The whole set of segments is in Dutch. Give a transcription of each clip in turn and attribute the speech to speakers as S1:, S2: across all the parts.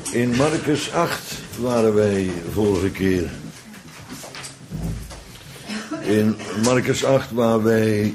S1: In Marcus 8 waren wij vorige keer. In Marcus 8 waar wij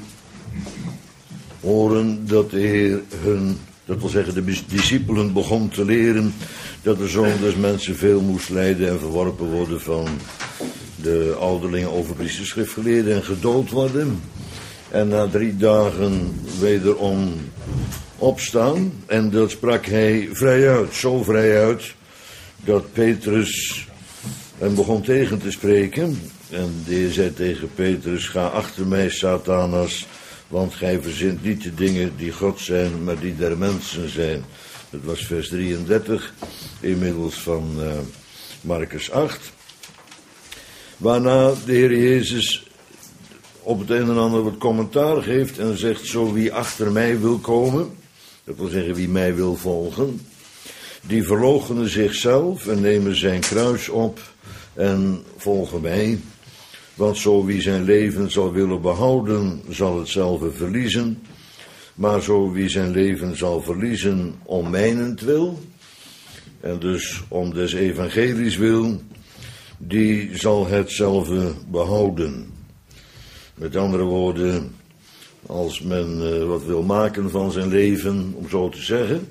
S1: horen dat de Heer dat wil zeggen de discipelen begon te leren dat de Zoon des Mensen veel moest lijden en verworpen worden van de ouderlingen, overpriesters, schriftgeleerden en gedood worden. En na 3 dagen wederom opstaan. En dat sprak hij vrij uit, zo vrij uit, dat Petrus hem begon tegen te spreken. En de Heer zei tegen Petrus: ga achter mij, Satanas, want gij verzint niet de dingen die God zijn, maar die der mensen zijn. Dat was vers 33, inmiddels van Marcus 8. Waarna de Heer Jezus op het een en ander wat commentaar geeft en zegt: zo wie achter mij wil komen, dat wil zeggen wie mij wil volgen, die verloochenen zichzelf en nemen zijn kruis op en volgen mij. Want zo wie zijn leven zal willen behouden, zal hetzelfde verliezen. Maar zo wie zijn leven zal verliezen om mijnentwil, en dus om des evangelies wil, die zal hetzelfde behouden. Met andere woorden, als men wat wil maken van zijn leven, om zo te zeggen,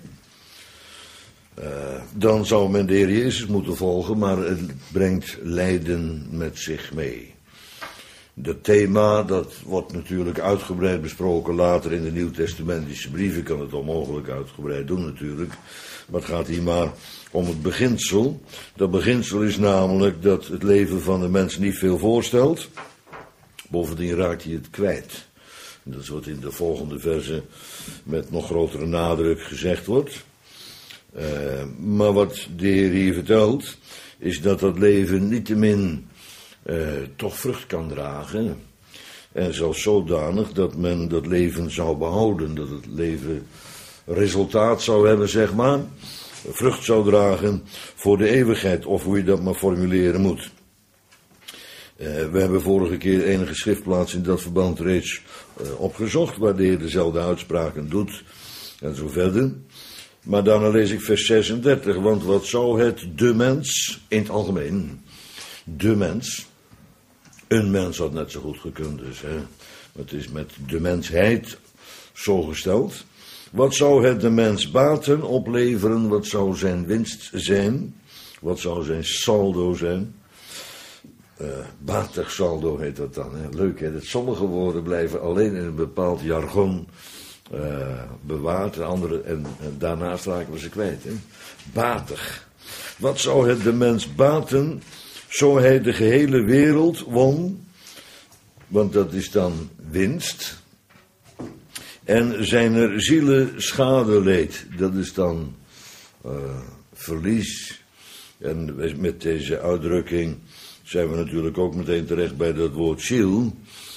S1: dan zou men de Heer Jezus moeten volgen, maar het brengt lijden met zich mee. Dat thema, dat wordt natuurlijk uitgebreid besproken later in de Nieuwtestamentische brieven. Ik kan het onmogelijk uitgebreid doen natuurlijk. Maar het gaat hier maar om het beginsel. Dat beginsel is namelijk dat het leven van de mens niet veel voorstelt. Bovendien raakt hij het kwijt. Dat is wat in de volgende verse met nog grotere nadruk gezegd wordt. Maar wat de Heer hier vertelt, is dat dat leven niettemin toch vrucht kan dragen. En zelfs zodanig dat men dat leven zou behouden. Dat het leven resultaat zou hebben, zeg maar. Vrucht zou dragen voor de eeuwigheid, of hoe je dat maar formuleren moet. We hebben vorige keer enige schriftplaatsen in dat verband reeds opgezocht, waar de Heer dezelfde uitspraken doet en zo verder. Maar daarna lees ik vers 36, want wat zou het de mens, in het algemeen, de mens, een mens had net zo goed gekund dus, hè. Het is met de mensheid zo gesteld. Wat zou het de mens baten opleveren, wat zou zijn winst zijn, wat zou zijn saldo zijn? Batig saldo heet dat dan, hè. Leuk hè, dat sommige woorden blijven alleen in een bepaald jargon bewaard, en daarnaast raken we ze kwijt. Hè? Batig. Wat zou het de mens baten, zo hij de gehele wereld won, want dat is dan winst, en zijn er zielen schade leed, dat is dan verlies. En met deze uitdrukking zijn we natuurlijk ook meteen terecht bij dat woord ziel.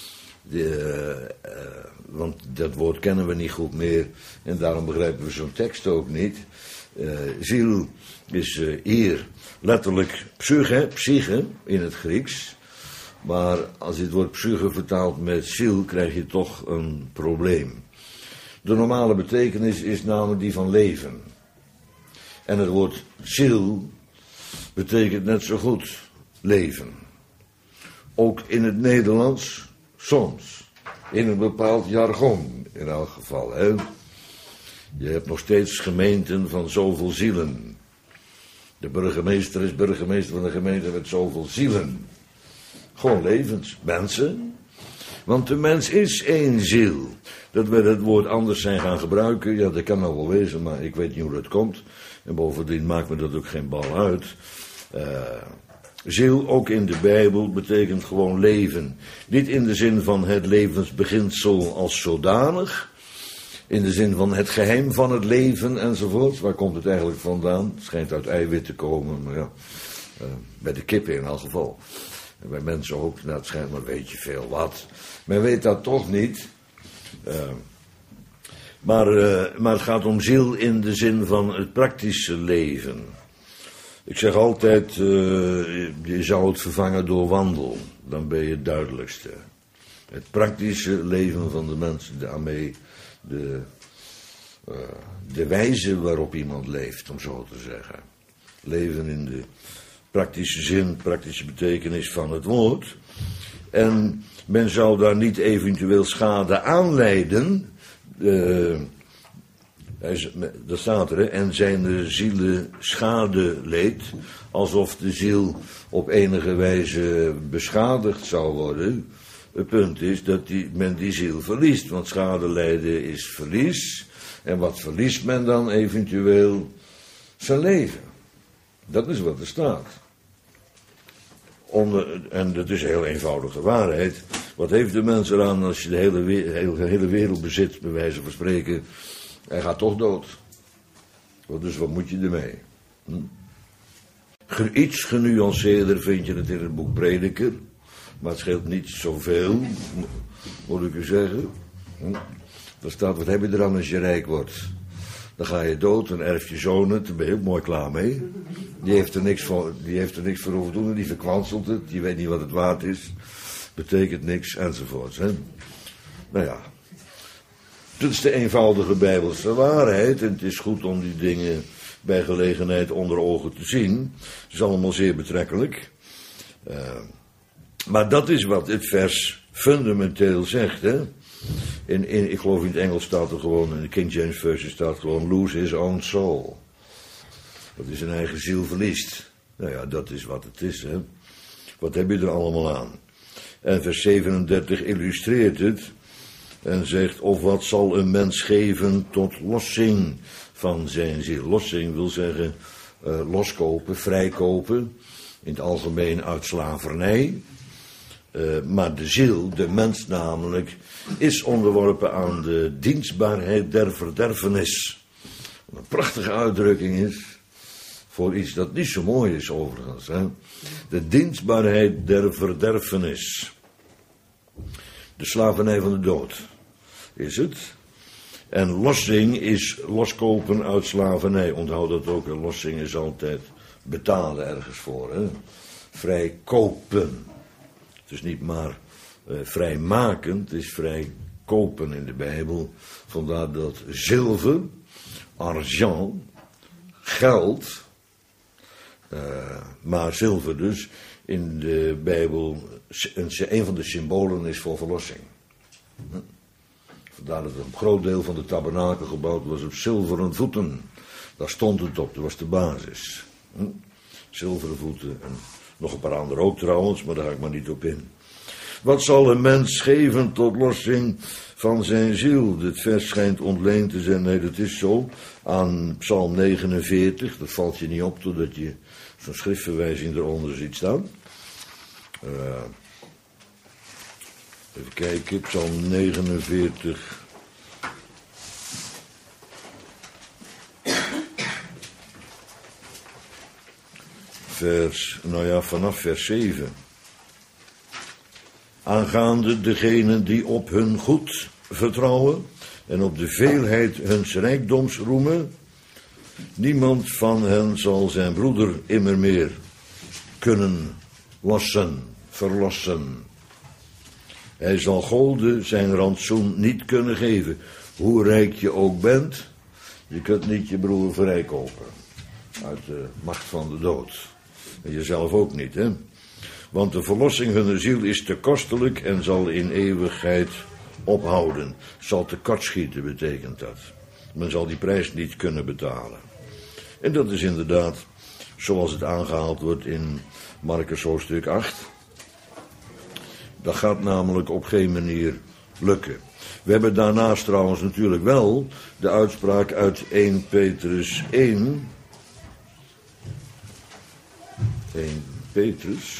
S1: Want dat woord kennen we niet goed meer en daarom begrijpen we zo'n tekst ook niet. Ziel is hier letterlijk psyche in het Grieks. Maar als je het woord psyche vertaalt met ziel, krijg je toch een probleem. De normale betekenis is namelijk die van leven. En het woord ziel betekent net zo goed leven. Ook in het Nederlands soms. In een bepaald jargon, in elk geval. Hè? Je hebt nog steeds gemeenten van zoveel zielen. De burgemeester is burgemeester van een gemeente met zoveel zielen. Gewoon levens, mensen. Want de mens is één ziel. Dat we het woord anders zijn gaan gebruiken, ja, dat kan nou wel wezen, maar ik weet niet hoe dat komt. En bovendien maakt me dat ook geen bal uit. Ziel, ook in de Bijbel, betekent gewoon leven. Niet in de zin van het levensbeginsel als zodanig. In de zin van het geheim van het leven enzovoort. Waar komt het eigenlijk vandaan? Het schijnt uit eiwit te komen, maar ja, bij de kippen in elk geval. En bij mensen ook, nou het schijnt maar weet je veel wat. Men weet dat toch niet. Maar het gaat om ziel in de zin van het praktische leven. Ik zeg altijd, je zou het vervangen door wandel. Dan ben je het duidelijkste. Het praktische leven van de mensen, daarmee de wijze waarop iemand leeft, om zo te zeggen. Leven in de praktische zin, praktische betekenis van het woord. En men zou daar niet eventueel schade aanleiden. Dat staat er, en zijn de zielen schade leed, alsof de ziel op enige wijze beschadigd zou worden. Het punt is dat men die ziel verliest, want schade lijden is verlies. En wat verliest men dan eventueel? Zijn leven. Dat is wat er staat. En dat is een heel eenvoudige waarheid. Wat heeft de mens eraan als je de hele wereld bezit, bij wijze van spreken? Hij gaat toch dood. Dus wat moet je ermee? Iets genuanceerder vind je het in het boek Prediker. Maar het scheelt niet zoveel, moet ik u zeggen. Daar staat, wat heb je eraan als je rijk wordt? Dan ga je dood en erf je zonen, daar ben je ook mooi klaar mee. Die heeft er niks voor over doen, die verkwanselt het, die weet niet wat het waard is. Betekent niks, enzovoorts. Hè? Nou ja, dat is de eenvoudige Bijbelse waarheid. En het is goed om die dingen bij gelegenheid onder ogen te zien. Het is allemaal zeer betrekkelijk. Maar dat is wat het vers fundamenteel zegt, hè. Ik geloof in het Engels staat er gewoon, in de King James Version staat gewoon lose his own soul. Dat is zijn eigen ziel verliest. Nou ja, dat is wat het is, hè. Wat heb je er allemaal aan? En vers 37 illustreert het en zegt, of wat zal een mens geven tot lossing van zijn ziel? Lossing wil zeggen loskopen, vrijkopen, in het algemeen uit slavernij. Maar de ziel, de mens namelijk, is onderworpen aan de dienstbaarheid der verderfenis. Wat een prachtige uitdrukking is, voor iets dat niet zo mooi is overigens. Hè? De dienstbaarheid der verderfenis. De slavernij van de dood is het. En lossing is loskopen uit slavernij. Onthoud dat ook, lossing is altijd betalen ergens voor. Hè? Vrij kopen. Het is niet maar vrijmakend, het is vrij kopen in de Bijbel. Vandaar dat zilver, argent, geld, maar zilver dus in de Bijbel een van de symbolen is voor verlossing. Vandaar dat een groot deel van de tabernakel gebouwd was op zilveren voeten. Daar stond het op, dat was de basis. Zilveren voeten en nog een paar andere ook trouwens, maar daar ga ik maar niet op in. Wat zal een mens geven tot lossing van zijn ziel? Dit vers schijnt ontleend te zijn, nee, dat is zo, aan Psalm 49. Dat valt je niet op totdat je zo'n schriftverwijzing eronder ziet staan. Even kijken, Psalm 49. Vanaf vers 7. Aangaande degenen die op hun goed vertrouwen en op de veelheid huns rijkdoms roemen, niemand van hen zal zijn broeder immer meer kunnen verlossen. Hij zal golden zijn rantsoen niet kunnen geven. Hoe rijk je ook bent, je kunt niet je broer vrijkopen uit de macht van de dood. En jezelf ook niet, hè. Want de verlossing hunner ziel is te kostelijk en zal in eeuwigheid ophouden. Zal tekortschieten, betekent dat. Men zal die prijs niet kunnen betalen. En dat is inderdaad zoals het aangehaald wordt in Markus hoofdstuk 8. Dat gaat namelijk op geen manier lukken. We hebben daarnaast trouwens natuurlijk wel de uitspraak uit 1 Petrus 1. 1 Petrus.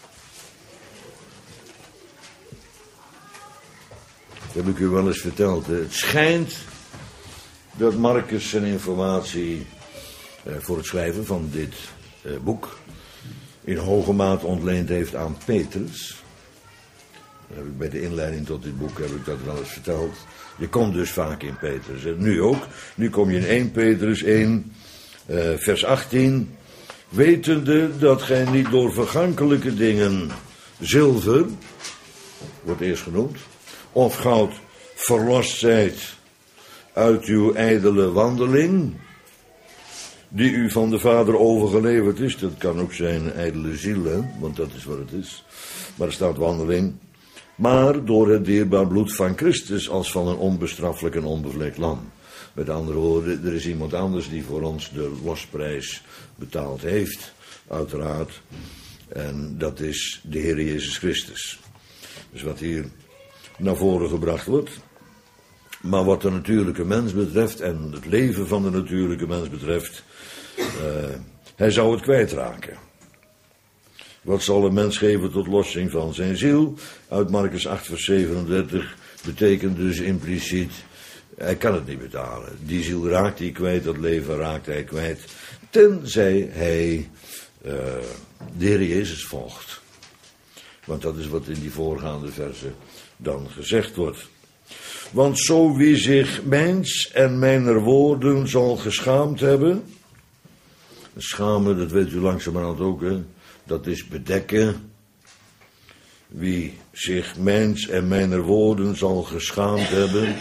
S1: Dat heb ik u wel eens verteld. Het schijnt dat Marcus zijn informatie voor het schrijven van dit boek in hoge mate ontleend heeft aan Petrus. Heb ik bij de inleiding tot dit boek heb ik dat wel eens verteld. Je komt dus vaak in Petrus. En nu ook. Nu kom je in 1 Petrus 1, vers 18. Wetende dat gij niet door vergankelijke dingen, zilver, wordt eerst genoemd, of goud verlost zijt uit uw ijdele wandeling, die u van de Vader overgeleverd is. Dat kan ook zijn ijdele ziel, hè? Want dat is wat het is. Maar er staat wandeling. Maar door het dierbaar bloed van Christus als van een onbestraffelijk en onbevlekt lam. Met andere woorden, er is iemand anders die voor ons de losprijs betaald heeft, uiteraard. En dat is de Heer Jezus Christus. Dus wat hier naar voren gebracht wordt. Maar wat de natuurlijke mens betreft en het leven van de natuurlijke mens betreft, hij zou het kwijtraken. Wat zal een mens geven tot lossing van zijn ziel? Uit Marcus 8 vers 37 betekent dus impliciet, hij kan het niet betalen. Die ziel raakt hij kwijt, dat leven raakt hij kwijt. Tenzij hij de Heer Jezus volgt. Want dat is wat in die voorgaande versen dan gezegd wordt. Want zo wie zich mijns en mijner woorden zal geschaamd hebben. Schamen, dat weet u langzamerhand ook, hè. Dat is bedekken. Wie zich mijns en mijner woorden zal geschaamd hebben.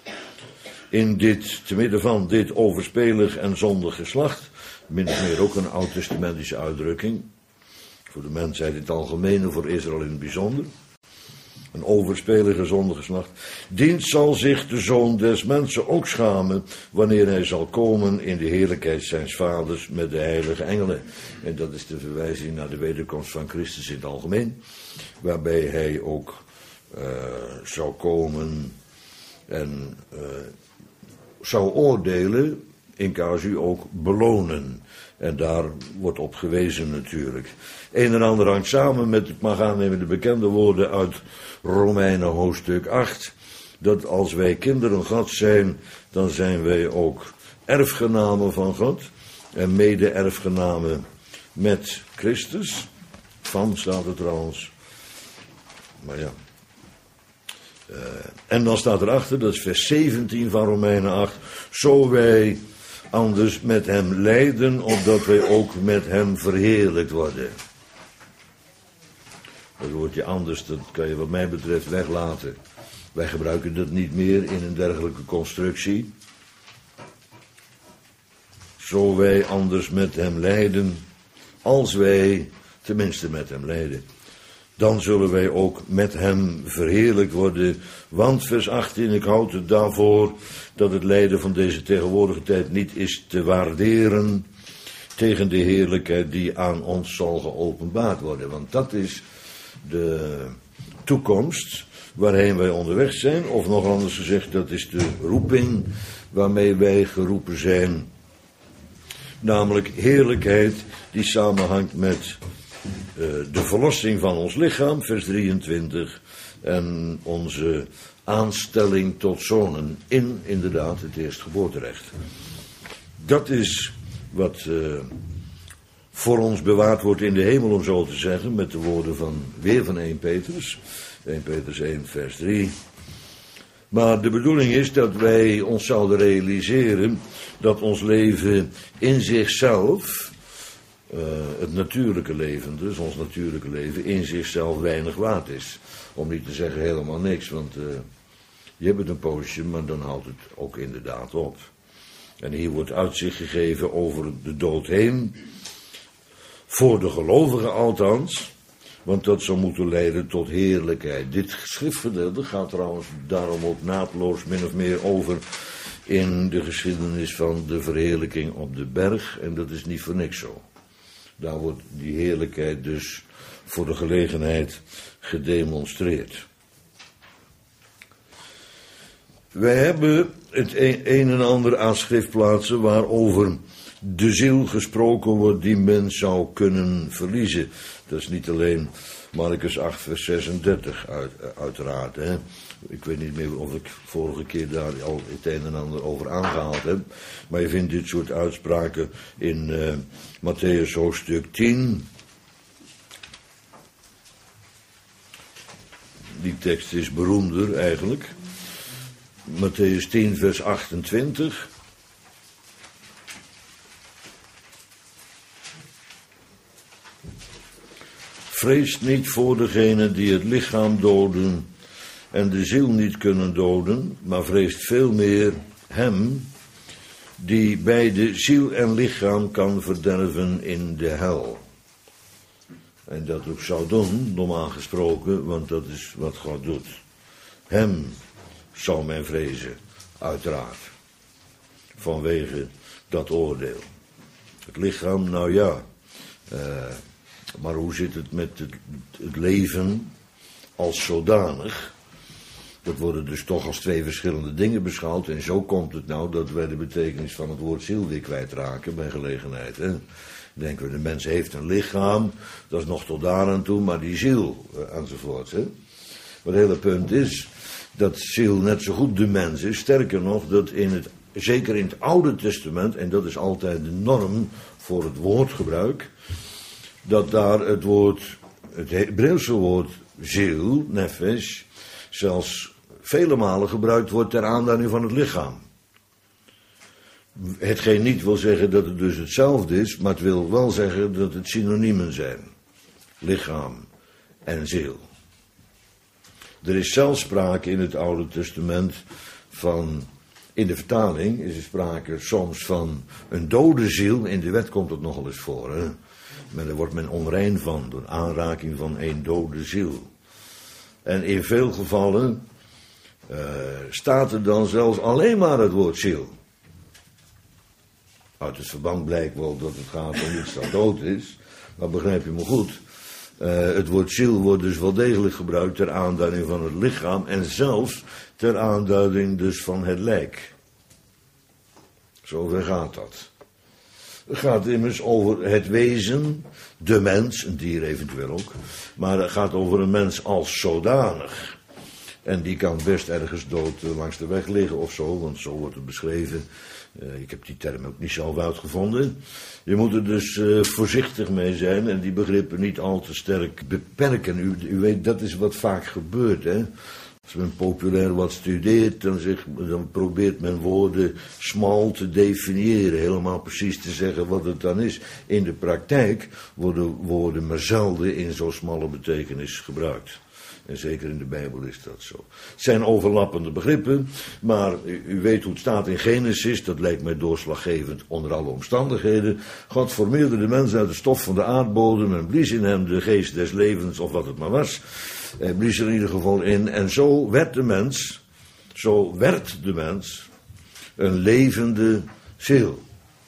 S1: Te midden van dit overspelig en zondig geslacht. Min of meer ook een oud-testamentische uitdrukking. Voor de mensheid in het algemeen en voor Israël in het bijzonder. Een overspelige zondige geslacht. Dienst zal zich de Zoon des Mensen ook schamen, wanneer hij zal komen in de heerlijkheid zijns vaders met de heilige engelen. En dat is de verwijzing naar de wederkomst van Christus in het algemeen. Waarbij hij ook zou komen en zou oordelen, in casu ook belonen. En daar wordt op gewezen natuurlijk. Een en ander hangt samen met, ik mag aannemen, de bekende woorden uit Romeinen hoofdstuk 8. Dat als wij kinderen Gods zijn, dan zijn wij ook erfgenamen van God. En mede-erfgenamen met Christus. Van staat er trouwens. Maar ja. En dan staat erachter, dat is vers 17 van Romeinen 8. Zo wij anders met hem lijden, opdat wij ook met hem verheerlijkt worden. Dat woordje anders, dat kan je wat mij betreft weglaten. Wij gebruiken dat niet meer in een dergelijke constructie. Zo wij anders met hem lijden, als wij tenminste met hem lijden. Dan zullen wij ook met hem verheerlijkt worden. Want vers 18, ik houd het daarvoor dat het lijden van deze tegenwoordige tijd niet is te waarderen tegen de heerlijkheid die aan ons zal geopenbaard worden. Want dat is de toekomst waarheen wij onderweg zijn. Of nog anders gezegd, dat is de roeping waarmee wij geroepen zijn. Namelijk heerlijkheid die samenhangt met de verlossing van ons lichaam, vers 23, en onze aanstelling tot zonen in, inderdaad, het eerstgeboorterecht. Dat is wat voor ons bewaard wordt in de hemel, om zo te zeggen, met de woorden van 1 Petrus. 1 Petrus 1, vers 3. Maar de bedoeling is dat wij ons zouden realiseren dat ons leven in zichzelf, het natuurlijke leven, dus ons natuurlijke leven, in zichzelf weinig waard is. Om niet te zeggen helemaal niks, want je hebt het een poosje, maar dan houdt het ook inderdaad op. En hier wordt uitzicht gegeven over de dood heen, voor de gelovigen althans, want dat zou moeten leiden tot heerlijkheid. Dit schriftgedeelte gaat trouwens daarom ook naadloos min of meer over in de geschiedenis van de verheerlijking op de berg, en dat is niet voor niks zo. Daar wordt die heerlijkheid dus voor de gelegenheid gedemonstreerd. Wij hebben het een en ander aan schriftplaatsen waarover de ziel gesproken wordt die men zou kunnen verliezen. Dat is niet alleen Marcus 8 vers 36 uiteraard. Hè. Ik weet niet meer of ik vorige keer daar al het een en ander over aangehaald heb. Maar je vindt dit soort uitspraken in Matthäus hoofdstuk 10. Die tekst is beroemder eigenlijk. Matthäus 10 vers 28. Vreest niet voor degenen die het lichaam doden en de ziel niet kunnen doden, maar vreest veel meer hem die beide ziel en lichaam kan verderven in de hel. En dat ook zou doen, normaal gesproken, want dat is wat God doet. Hem zou men vrezen, uiteraard, vanwege dat oordeel. Het lichaam, nou ja, maar hoe zit het met het leven als zodanig? Dat worden dus toch als twee verschillende dingen beschouwd. En zo komt het nou dat wij de betekenis van het woord ziel weer kwijtraken bij gelegenheid. Hè? Denken we, de mens heeft een lichaam, dat is nog tot daar aan toe, maar die ziel, enzovoort. Hè? Maar het hele punt is dat ziel net zo goed de mens is. Sterker nog, dat zeker in het Oude Testament, en dat is altijd de norm voor het woordgebruik, dat daar het Hebreeuwse woord ziel, nefesh, zelfs vele malen gebruikt wordt ter aanduiding van het lichaam. Hetgeen niet wil zeggen dat het dus hetzelfde is, maar het wil wel zeggen dat het synoniemen zijn. Lichaam en ziel. Er is zelfs sprake in het Oude Testament van, in de vertaling is er sprake soms van een dode ziel. In de wet komt het nogal eens voor. Hè? Maar daar wordt men onrein van, door aanraking van een dode ziel. En in veel gevallen staat er dan zelfs alleen maar het woord ziel. Uit het verband blijkt wel dat het gaat om iets dat dood is. Maar begrijp je me goed. Het woord ziel wordt dus wel degelijk gebruikt ter aanduiding van het lichaam. En zelfs ter aanduiding dus van het lijk. Zover gaat dat. Het gaat immers over het wezen, de mens, een dier eventueel ook. Maar het gaat over een mens als zodanig. En die kan best ergens dood langs de weg liggen of zo, want zo wordt het beschreven. Ik heb die term ook niet zelf uitgevonden. Je moet er dus voorzichtig mee zijn en die begrippen niet al te sterk beperken. U weet, dat is wat vaak gebeurt, hè. Als men populair wat studeert, dan probeert men woorden smal te definiëren. Helemaal precies te zeggen wat het dan is. In de praktijk worden woorden maar zelden in zo'n smalle betekenis gebruikt. En zeker in de Bijbel is dat zo. Het zijn overlappende begrippen, maar u weet hoe het staat in Genesis. Dat lijkt mij doorslaggevend onder alle omstandigheden. God formeerde de mens uit de stof van de aardbodem en blies in hem de geest des levens, of wat het maar was. Hij blies er in ieder geval in. En zo werd de mens een levende ziel.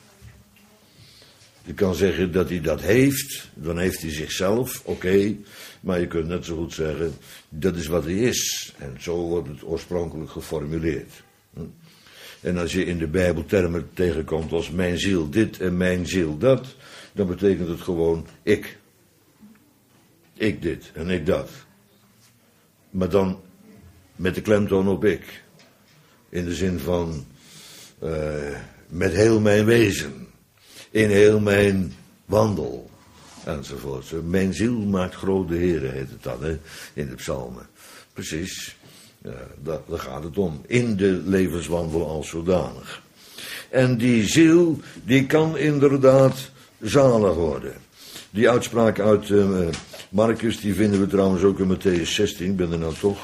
S1: Je kan zeggen dat hij dat heeft, dan heeft hij zichzelf, oké. Maar je kunt net zo goed zeggen, dat is wat hij is. En zo wordt het oorspronkelijk geformuleerd. En als je in de Bijbel termen tegenkomt als mijn ziel dit en mijn ziel dat, dan betekent het gewoon ik. Ik dit en ik dat. Maar dan met de klemtoon op ik. In de zin van met heel mijn wezen. In heel mijn wandel. Enzovoort. Mijn ziel maakt groot de Heere, heet het dan, hè, in de psalmen. Precies, daar gaat het om. In de levenswandel als zodanig. En die ziel, die kan inderdaad zalig worden. Die uitspraak uit Marcus, die vinden we trouwens ook in Matthäus 16, ik ben er nou toch.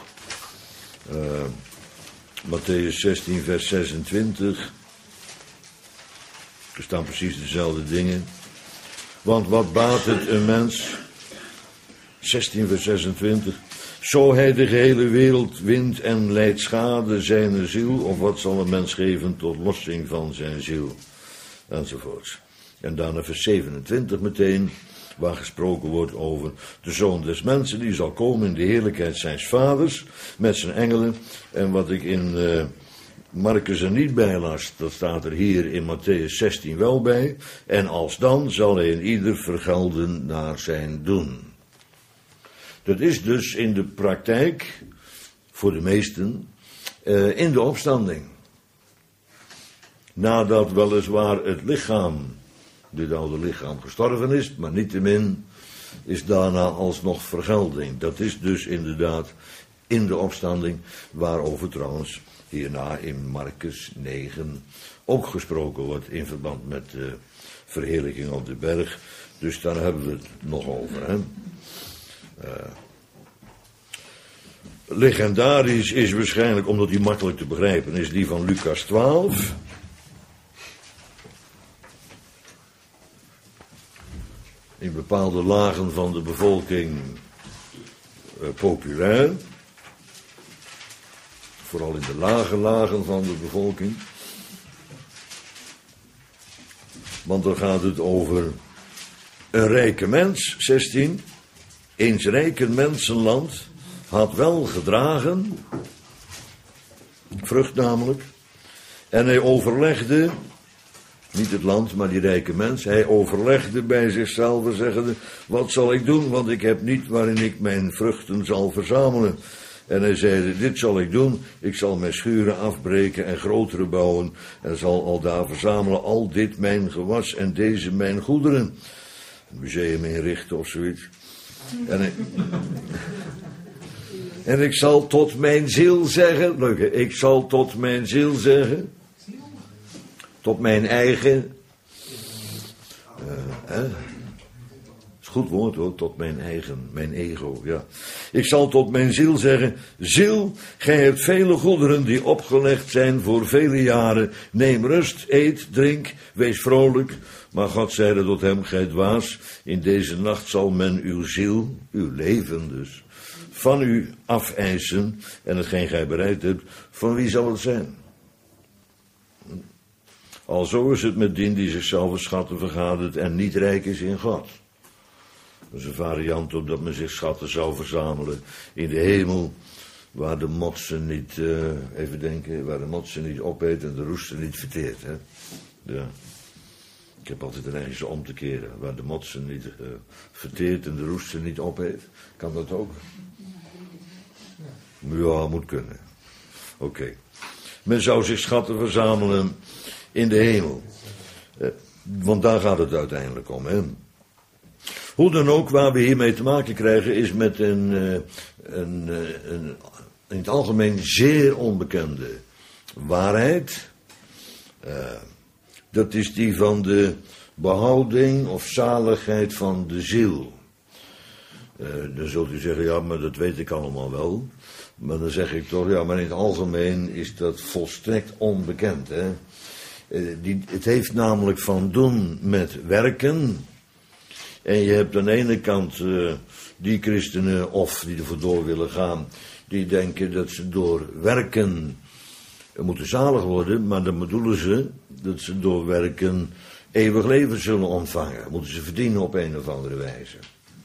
S1: Matthäus 16, vers 26. Er staan precies dezelfde dingen. Want wat baat het een mens, 16 vers 26, zo hij de gehele wereld wint en lijdt schade zijn ziel, of wat zal een mens geven tot lossing van zijn ziel, enzovoorts. En daarna vers 27 meteen, waar gesproken wordt over de Zoon des Mensen, die zal komen in de heerlijkheid zijns vaders, met zijn engelen, en wat ik in Marcus er niet bij las, dat staat er hier in Matthäus 16 wel bij. En alsdan zal hij in ieder vergelden naar zijn doen. Dat is dus in de praktijk, voor de meesten, in de opstanding. Nadat weliswaar het lichaam, dit oude lichaam, gestorven is, maar niettemin is daarna alsnog vergelding. Dat is dus inderdaad in de opstanding, waarover trouwens hierna in Marcus 9 ook gesproken wordt in verband met de verheerlijking op de berg. Dus daar hebben we het nog over. Hè? Legendarisch is waarschijnlijk, omdat die makkelijk te begrijpen is, die van Lucas 12. in bepaalde lagen van de bevolking populair. Vooral in de lage lagen van de bevolking. Want dan gaat het over een rijke mens, 16. Eens rijken mensenland had wel gedragen, vrucht namelijk, en hij overlegde, niet het land, maar die rijke mens, hij overlegde bij zichzelf zeggende, wat zal ik doen, want ik heb niet waarin ik mijn vruchten zal verzamelen. En hij zei, dit zal ik doen, ik zal mijn schuren afbreken en grotere bouwen, en zal aldaar verzamelen al dit mijn gewas en deze mijn goederen. Een museum inrichten of zoiets. En ik zal tot mijn ziel zeggen, leuk hè, ik zal tot mijn ziel zeggen, tot mijn eigen, is goed woord hoor, tot mijn eigen, mijn ego, ja. Ik zal tot mijn ziel zeggen, ziel, gij hebt vele goederen die opgelegd zijn voor vele jaren, neem rust, eet, drink, wees vrolijk. Maar God zeide tot hem, gij dwaas, in deze nacht zal men uw ziel, uw leven dus, van u afeisen, en hetgeen gij bereid hebt, van wie zal het zijn? Alzo is het met dien die zichzelf schatten vergadert en niet rijk is in God. Dat is een variant op dat men zich schatten zou verzamelen in de hemel, waar de motsen niet, even denken, waar de motsen niet opeet en de roester niet verteert. Hè? Ja. Ik heb altijd een eigen om te keren, waar de motsen niet verteert en de roester niet opeet. Kan dat ook? Ja, moet kunnen. Oké. Men zou zich schatten verzamelen in de hemel. Want daar gaat het uiteindelijk om. Hè? Hoe dan ook, waar we hiermee te maken krijgen, is met een in het algemeen zeer onbekende waarheid. Dat is die van de behouding of zaligheid van de ziel. Dan zult u zeggen, ja, maar dat weet ik allemaal wel. Maar dan zeg ik toch, ja, maar in het algemeen is dat volstrekt onbekend. Hè? Het heeft namelijk van doen met werken. En je hebt aan de ene kant die christenen, of die ervoor door willen gaan, die denken dat ze door werken moeten zalig worden, maar dan bedoelen ze dat ze door werken eeuwig leven zullen ontvangen. Moeten ze verdienen op een of andere wijze.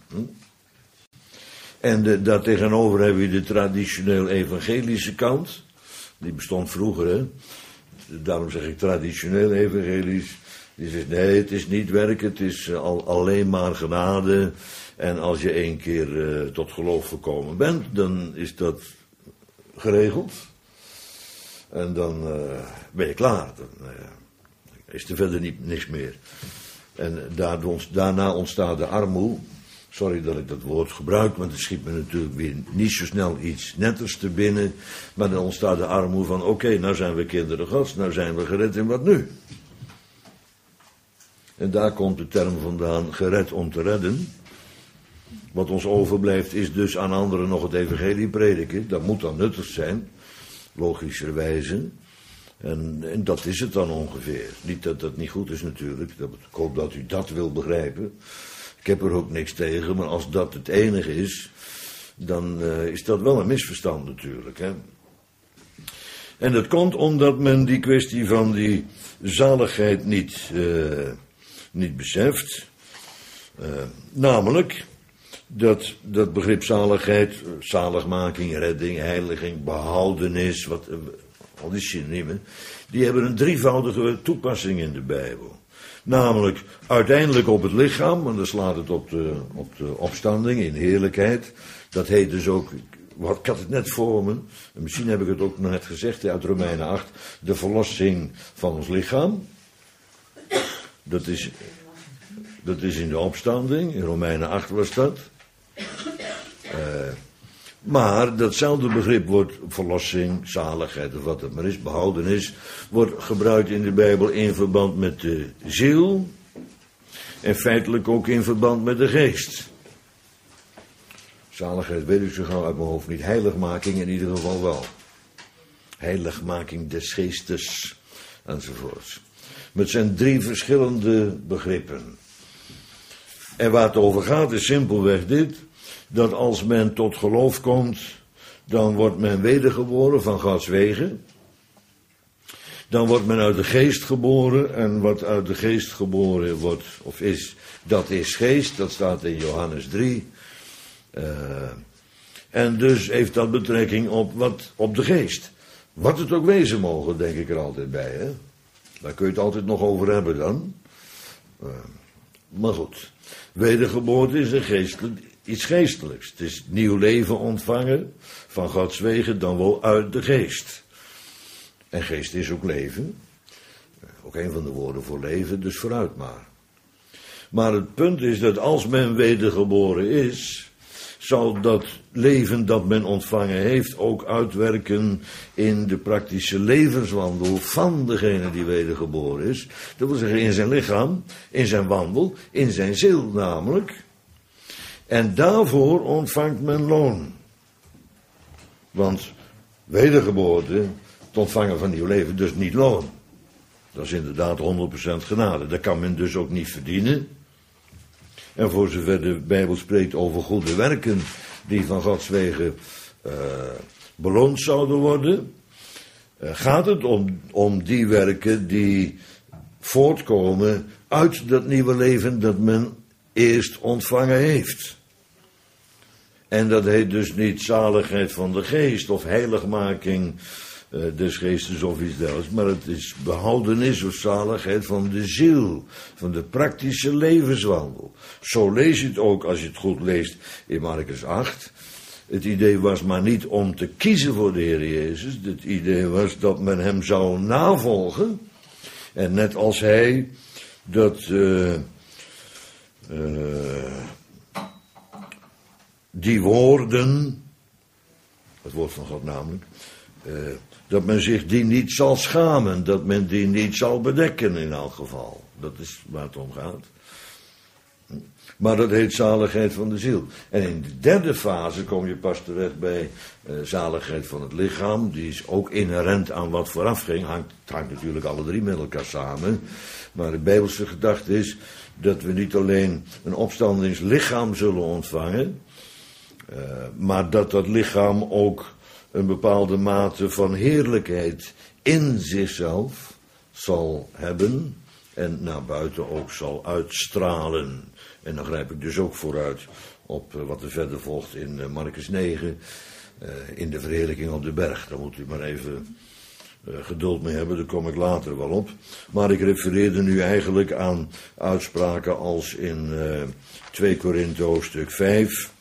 S1: En daartegenover hebben we de traditioneel evangelische kant. Die bestond vroeger, hè. Daarom zeg ik traditioneel evangelisch. Die zegt, nee, het is niet werken, het is alleen maar genade. En als je 1 keer tot geloof gekomen bent, dan is dat geregeld. En dan ben je klaar. Dan is er verder niks meer. En daarna ontstaat de armoede. Sorry dat ik dat woord gebruik, want het schiet me natuurlijk weer niet zo snel iets netters te binnen. Maar dan ontstaat de armoede van, oké, nou zijn we kinderen Gods, nou zijn we gered en wat nu? En daar komt de term vandaan, gered om te redden. Wat ons overblijft is dus aan anderen nog het evangelie prediken. Dat moet dan nuttig zijn, logischerwijze. En dat is het dan ongeveer. Niet dat dat niet goed is natuurlijk. Ik hoop dat u dat wil begrijpen. Ik heb er ook niks tegen, maar als dat het enige is, dan is dat wel een misverstand natuurlijk. Hè? En dat komt omdat men die kwestie van die zaligheid niet beseft. Namelijk dat begrip zaligheid, zaligmaking, redding, heiliging, behoudenis, al die synoniemen, die hebben een drievoudige toepassing in de Bijbel. Namelijk uiteindelijk op het lichaam, en dan slaat het op de opstanding in heerlijkheid. Dat heet dus ook, ik had het net voor me, en misschien heb ik het ook net gezegd uit Romeinen 8, de verlossing van ons lichaam. Dat is in de opstanding, in Romeinen 8 was dat. Maar datzelfde begrip wordt verlossing, zaligheid of wat het maar is, behoudenis, wordt gebruikt in de Bijbel in verband met de ziel en feitelijk ook in verband met de geest. Zaligheid weet ik zo gauw uit mijn hoofd niet, heiligmaking in ieder geval wel. Heiligmaking des geestes enzovoorts. Maar het zijn 3 verschillende begrippen. En waar het over gaat is simpelweg dit, dat als men tot geloof komt, dan wordt men wedergeboren van Gods wegen. Dan wordt men uit de geest geboren en wat uit de geest geboren wordt of is, dat is geest, dat staat in Johannes 3. En dus heeft dat betrekking op de geest. Wat het ook wezen mogen, denk ik er altijd bij. Hè? Daar kun je het altijd nog over hebben dan. Maar goed, wedergeboorte is iets geestelijks. Het is nieuw leven ontvangen van Gods wegen, dan wel uit de geest. En geest is ook leven. Ook een van de woorden voor leven, dus vooruit maar. Maar het punt is dat als men wedergeboren is, zal dat leven dat men ontvangen heeft ook uitwerken in de praktische levenswandel van degene die wedergeboren is. Dat wil zeggen in zijn lichaam, in zijn wandel, in zijn ziel namelijk. En daarvoor ontvangt men loon. Want wedergeboorte, het ontvangen van nieuw leven, dus niet loon. Dat is inderdaad 100% genade. Dat kan men dus ook niet verdienen. En voor zover de Bijbel spreekt over goede werken die van Gods wegen beloond zouden worden, gaat het om die werken die voortkomen uit dat nieuwe leven dat men eerst ontvangen heeft. En dat heet dus niet zaligheid van de geest of heiligmaking des geestes of iets dergelijks, maar het is behoudenis of zaligheid van de ziel, van de praktische levenswandel. Zo lees je het ook als je het goed leest in Markus 8. Het idee was maar niet om te kiezen voor de Heer Jezus, het idee was dat men hem zou navolgen. En net als hij die woorden, het woord van God namelijk, dat men zich die niet zal schamen, dat men die niet zal bedekken in elk geval. Dat is waar het om gaat. Maar dat heet zaligheid van de ziel. En in de derde fase kom je pas terecht bij zaligheid van het lichaam. Die is ook inherent aan wat vooraf ging. Het hangt natuurlijk alle drie met elkaar samen. Maar de Bijbelse gedachte is dat we niet alleen een opstandingslichaam zullen ontvangen, maar dat lichaam ook een bepaalde mate van heerlijkheid in zichzelf zal hebben en naar buiten ook zal uitstralen. En dan grijp ik dus ook vooruit op wat er verder volgt in Markus 9, in de verheerlijking op de berg. Daar moet u maar even geduld mee hebben, daar kom ik later wel op. Maar ik refereerde nu eigenlijk aan uitspraken als in 2 Korinthe hoofdstuk 5...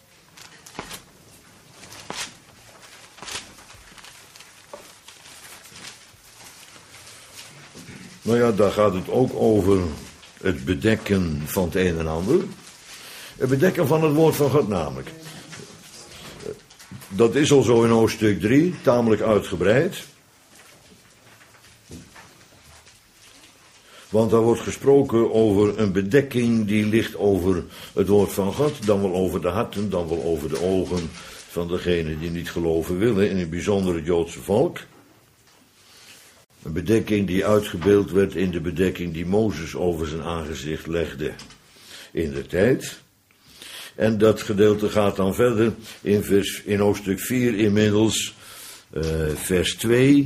S1: Nou ja, daar gaat het ook over het bedekken van het een en ander. Het bedekken van het woord van God namelijk. Dat is al zo in hoofdstuk 3, tamelijk uitgebreid. Want daar wordt gesproken over een bedekking die ligt over het woord van God, dan wel over de harten, dan wel over de ogen van degenen die niet geloven willen, in het bijzonder het Joodse volk. Een bedekking die uitgebeeld werd in de bedekking die Mozes over zijn aangezicht legde in de tijd. En dat gedeelte gaat dan verder in hoofdstuk 4 inmiddels, vers 2.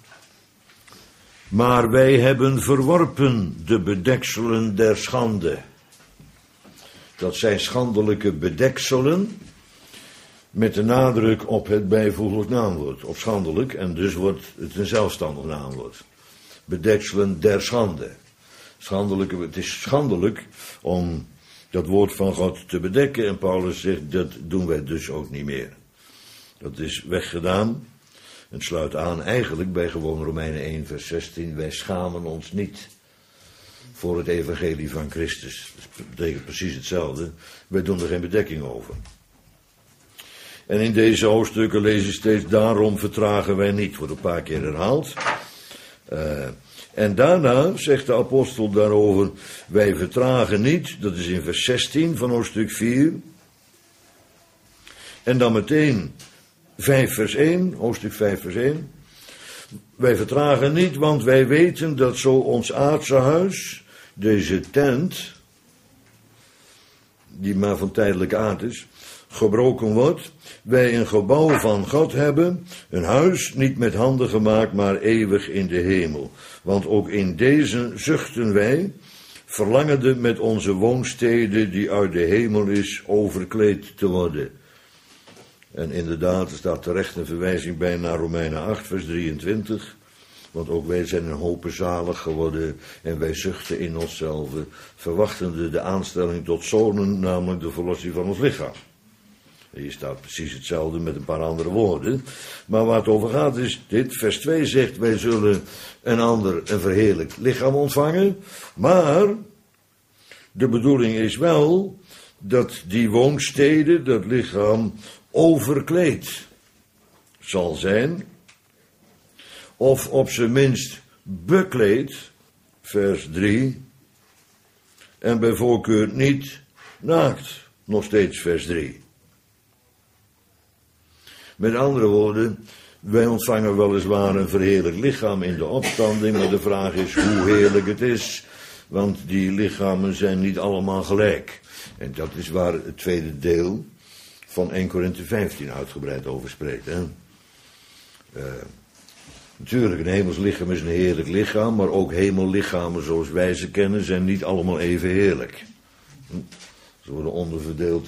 S1: Maar wij hebben verworpen de bedekselen der schande. Dat zijn schandelijke bedekselen, met de nadruk op het bijvoeglijk naamwoord, op schandelijk, en dus wordt het een zelfstandig naamwoord. Bedekselen der schande. Het is schandelijk om dat woord van God te bedekken, en Paulus zegt, dat doen wij dus ook niet meer. Dat is weggedaan. Het sluit aan eigenlijk bij gewoon Romeinen 1 vers 16, wij schamen ons niet voor het evangelie van Christus. Dat betekent precies hetzelfde, wij doen er geen bedekking over. En in deze hoofdstukken lees je steeds, daarom vertragen wij niet, wordt een paar keer herhaald. En daarna zegt de apostel daarover, wij vertragen niet, dat is in vers 16 van hoofdstuk 4. En dan meteen 5 vers 1, hoofdstuk 5 vers 1. Wij vertragen niet, want wij weten dat zo ons aardse huis, deze tent, die maar van tijdelijke aard is, gebroken wordt, wij een gebouw van God hebben, een huis niet met handen gemaakt, maar eeuwig in de hemel. Want ook in deze zuchten wij, verlangende met onze woonstede die uit de hemel is, overkleed te worden. En inderdaad, er staat terecht een verwijzing bij naar Romeinen 8, vers 23. Want ook wij zijn een hope zalig geworden en wij zuchten in onszelf, verwachtende de aanstelling tot zonen, namelijk de verlossing van ons lichaam. Hier staat precies hetzelfde met een paar andere woorden. Maar waar het over gaat is dit. Vers 2 zegt, wij zullen een ander een verheerlijkt lichaam ontvangen. Maar de bedoeling is wel dat die woonstede, dat lichaam, overkleed zal zijn. Of op zijn minst bekleed, vers 3. En bij voorkeur niet naakt, nog steeds vers 3. Met andere woorden, wij ontvangen weliswaar een verheerlijk lichaam in de opstanding, maar de vraag is hoe heerlijk het is, want die lichamen zijn niet allemaal gelijk. En dat is waar het tweede deel van 1 Korinthe 15 uitgebreid over spreekt. Hè? Natuurlijk, een hemels lichaam is een heerlijk lichaam, maar ook hemellichamen zoals wij ze kennen zijn niet allemaal even heerlijk. Ze worden onderverdeeld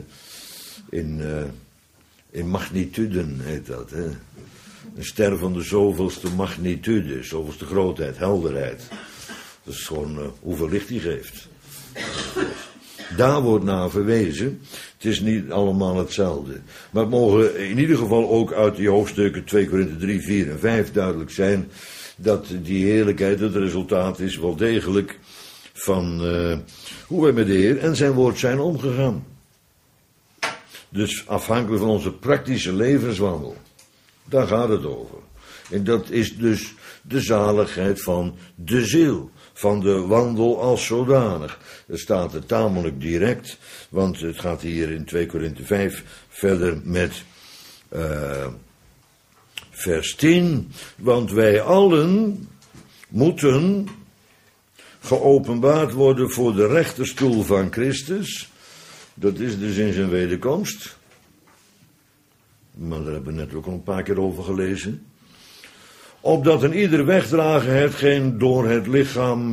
S1: in magnituden heet dat. Hè? Een ster van de zoveelste magnitude, zoveelste grootheid, helderheid. Dat is gewoon hoeveel licht die geeft. Daar wordt naar verwezen. Het is niet allemaal hetzelfde. Maar het mogen in ieder geval ook uit die hoofdstukken 2 Korinthe 3, 4 en 5 duidelijk zijn dat die heerlijkheid het resultaat is wel degelijk van hoe wij met de Heer en zijn woord zijn omgegaan. Dus afhankelijk van onze praktische levenswandel. Daar gaat het over. En dat is dus de zaligheid van de ziel. Van de wandel als zodanig. Dat staat er tamelijk direct. Want het gaat hier in 2 Korinthe 5 verder met vers 10. Want wij allen moeten geopenbaard worden voor de rechterstoel van Christus. Dat is dus in zijn wederkomst. Maar daar hebben we net ook al een paar keer over gelezen. Opdat een ieder wegdragen hetgeen door het lichaam...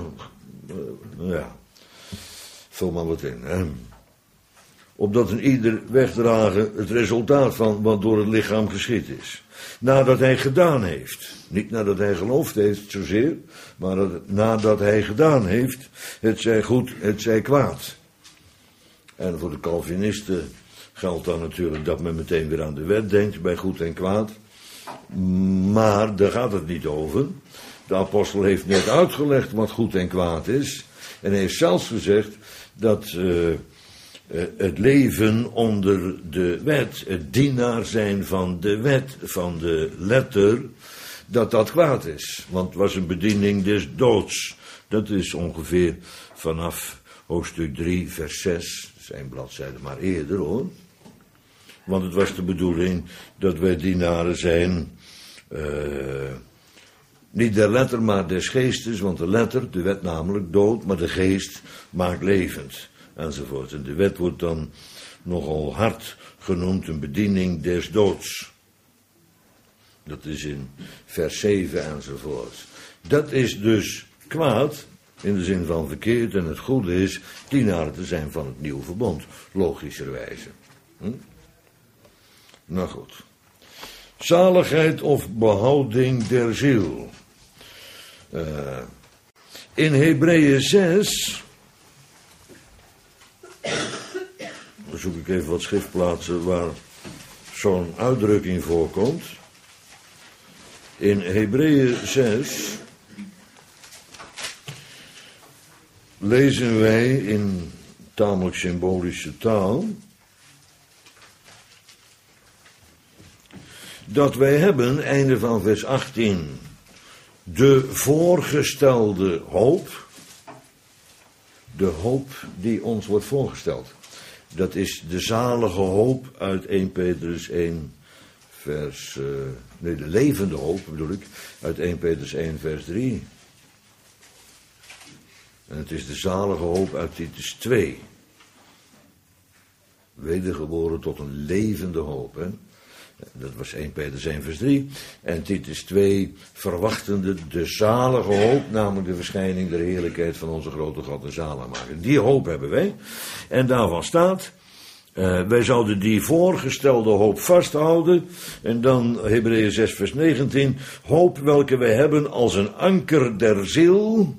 S1: vul maar wat in. Hè. Opdat een ieder wegdragen het resultaat van wat door het lichaam geschied is. Nadat hij gedaan heeft. Niet nadat hij geloofd heeft zozeer. Maar nadat hij gedaan heeft. Het zij goed, het zij kwaad. En voor de Calvinisten geldt dan natuurlijk dat men meteen weer aan de wet denkt bij goed en kwaad. Maar daar gaat het niet over. De apostel heeft net uitgelegd wat goed en kwaad is. En hij heeft zelfs gezegd dat het leven onder de wet, het dienaar zijn van de wet, van de letter, dat kwaad is. Want het was een bediening des doods. Dat is ongeveer vanaf hoofdstuk 3, vers 6. Zijn bladzijde maar eerder hoor. Want het was de bedoeling dat wij dienaren zijn, niet der letter, maar des geestes, want de letter, de wet namelijk, dood, maar de geest maakt levend, enzovoort. En de wet wordt dan nogal hard genoemd, een bediening des doods. Dat is in vers 7 enzovoort. Dat is dus kwaad, in de zin van verkeerd, en het goede is dienaren te zijn van het nieuwe verbond, logischerwijze. Nou goed. Zaligheid of behouding der ziel. In Hebreeën 6, dan zoek ik even wat schriftplaatsen waar zo'n uitdrukking voorkomt. In Hebreeën 6 lezen wij in tamelijk symbolische taal dat wij hebben, einde van vers 18, de voorgestelde hoop, de hoop die ons wordt voorgesteld. Dat is de zalige hoop uit 1 Petrus 1 vers, de levende hoop bedoel ik, uit 1 Petrus 1 vers 3. En het is de zalige hoop uit Titus 2. wedergeboren tot een levende hoop. Hè? Dat was 1 Petrus 1 vers 3. En Titus 2, verwachtende de zalige hoop, namelijk de verschijning der heerlijkheid van onze grote God en zaligmaker. Die hoop hebben wij. En daarvan staat, wij zouden die voorgestelde hoop vasthouden. En dan Hebreeën 6 vers 19, hoop welke wij hebben als een anker der ziel.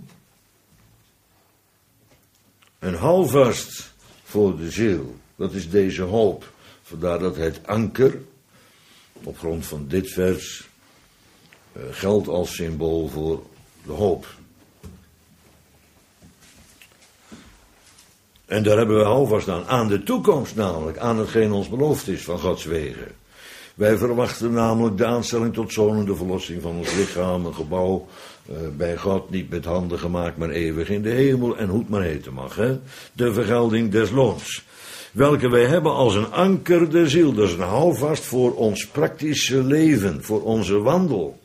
S1: Een houvast voor de ziel. Dat is deze hoop. Vandaar dat het anker, op grond van dit vers, geldt als symbool voor de hoop. En daar hebben we houvast aan de toekomst namelijk, aan hetgeen ons beloofd is van Gods wegen. Wij verwachten namelijk de aanstelling tot zoon en de verlossing van ons lichaam, een gebouw bij God, niet met handen gemaakt, maar eeuwig in de hemel, en hoe het maar heten mag, hè? De vergelding des loons. Welke wij hebben als een anker der ziel, dat is een houvast voor ons praktische leven, voor onze wandel.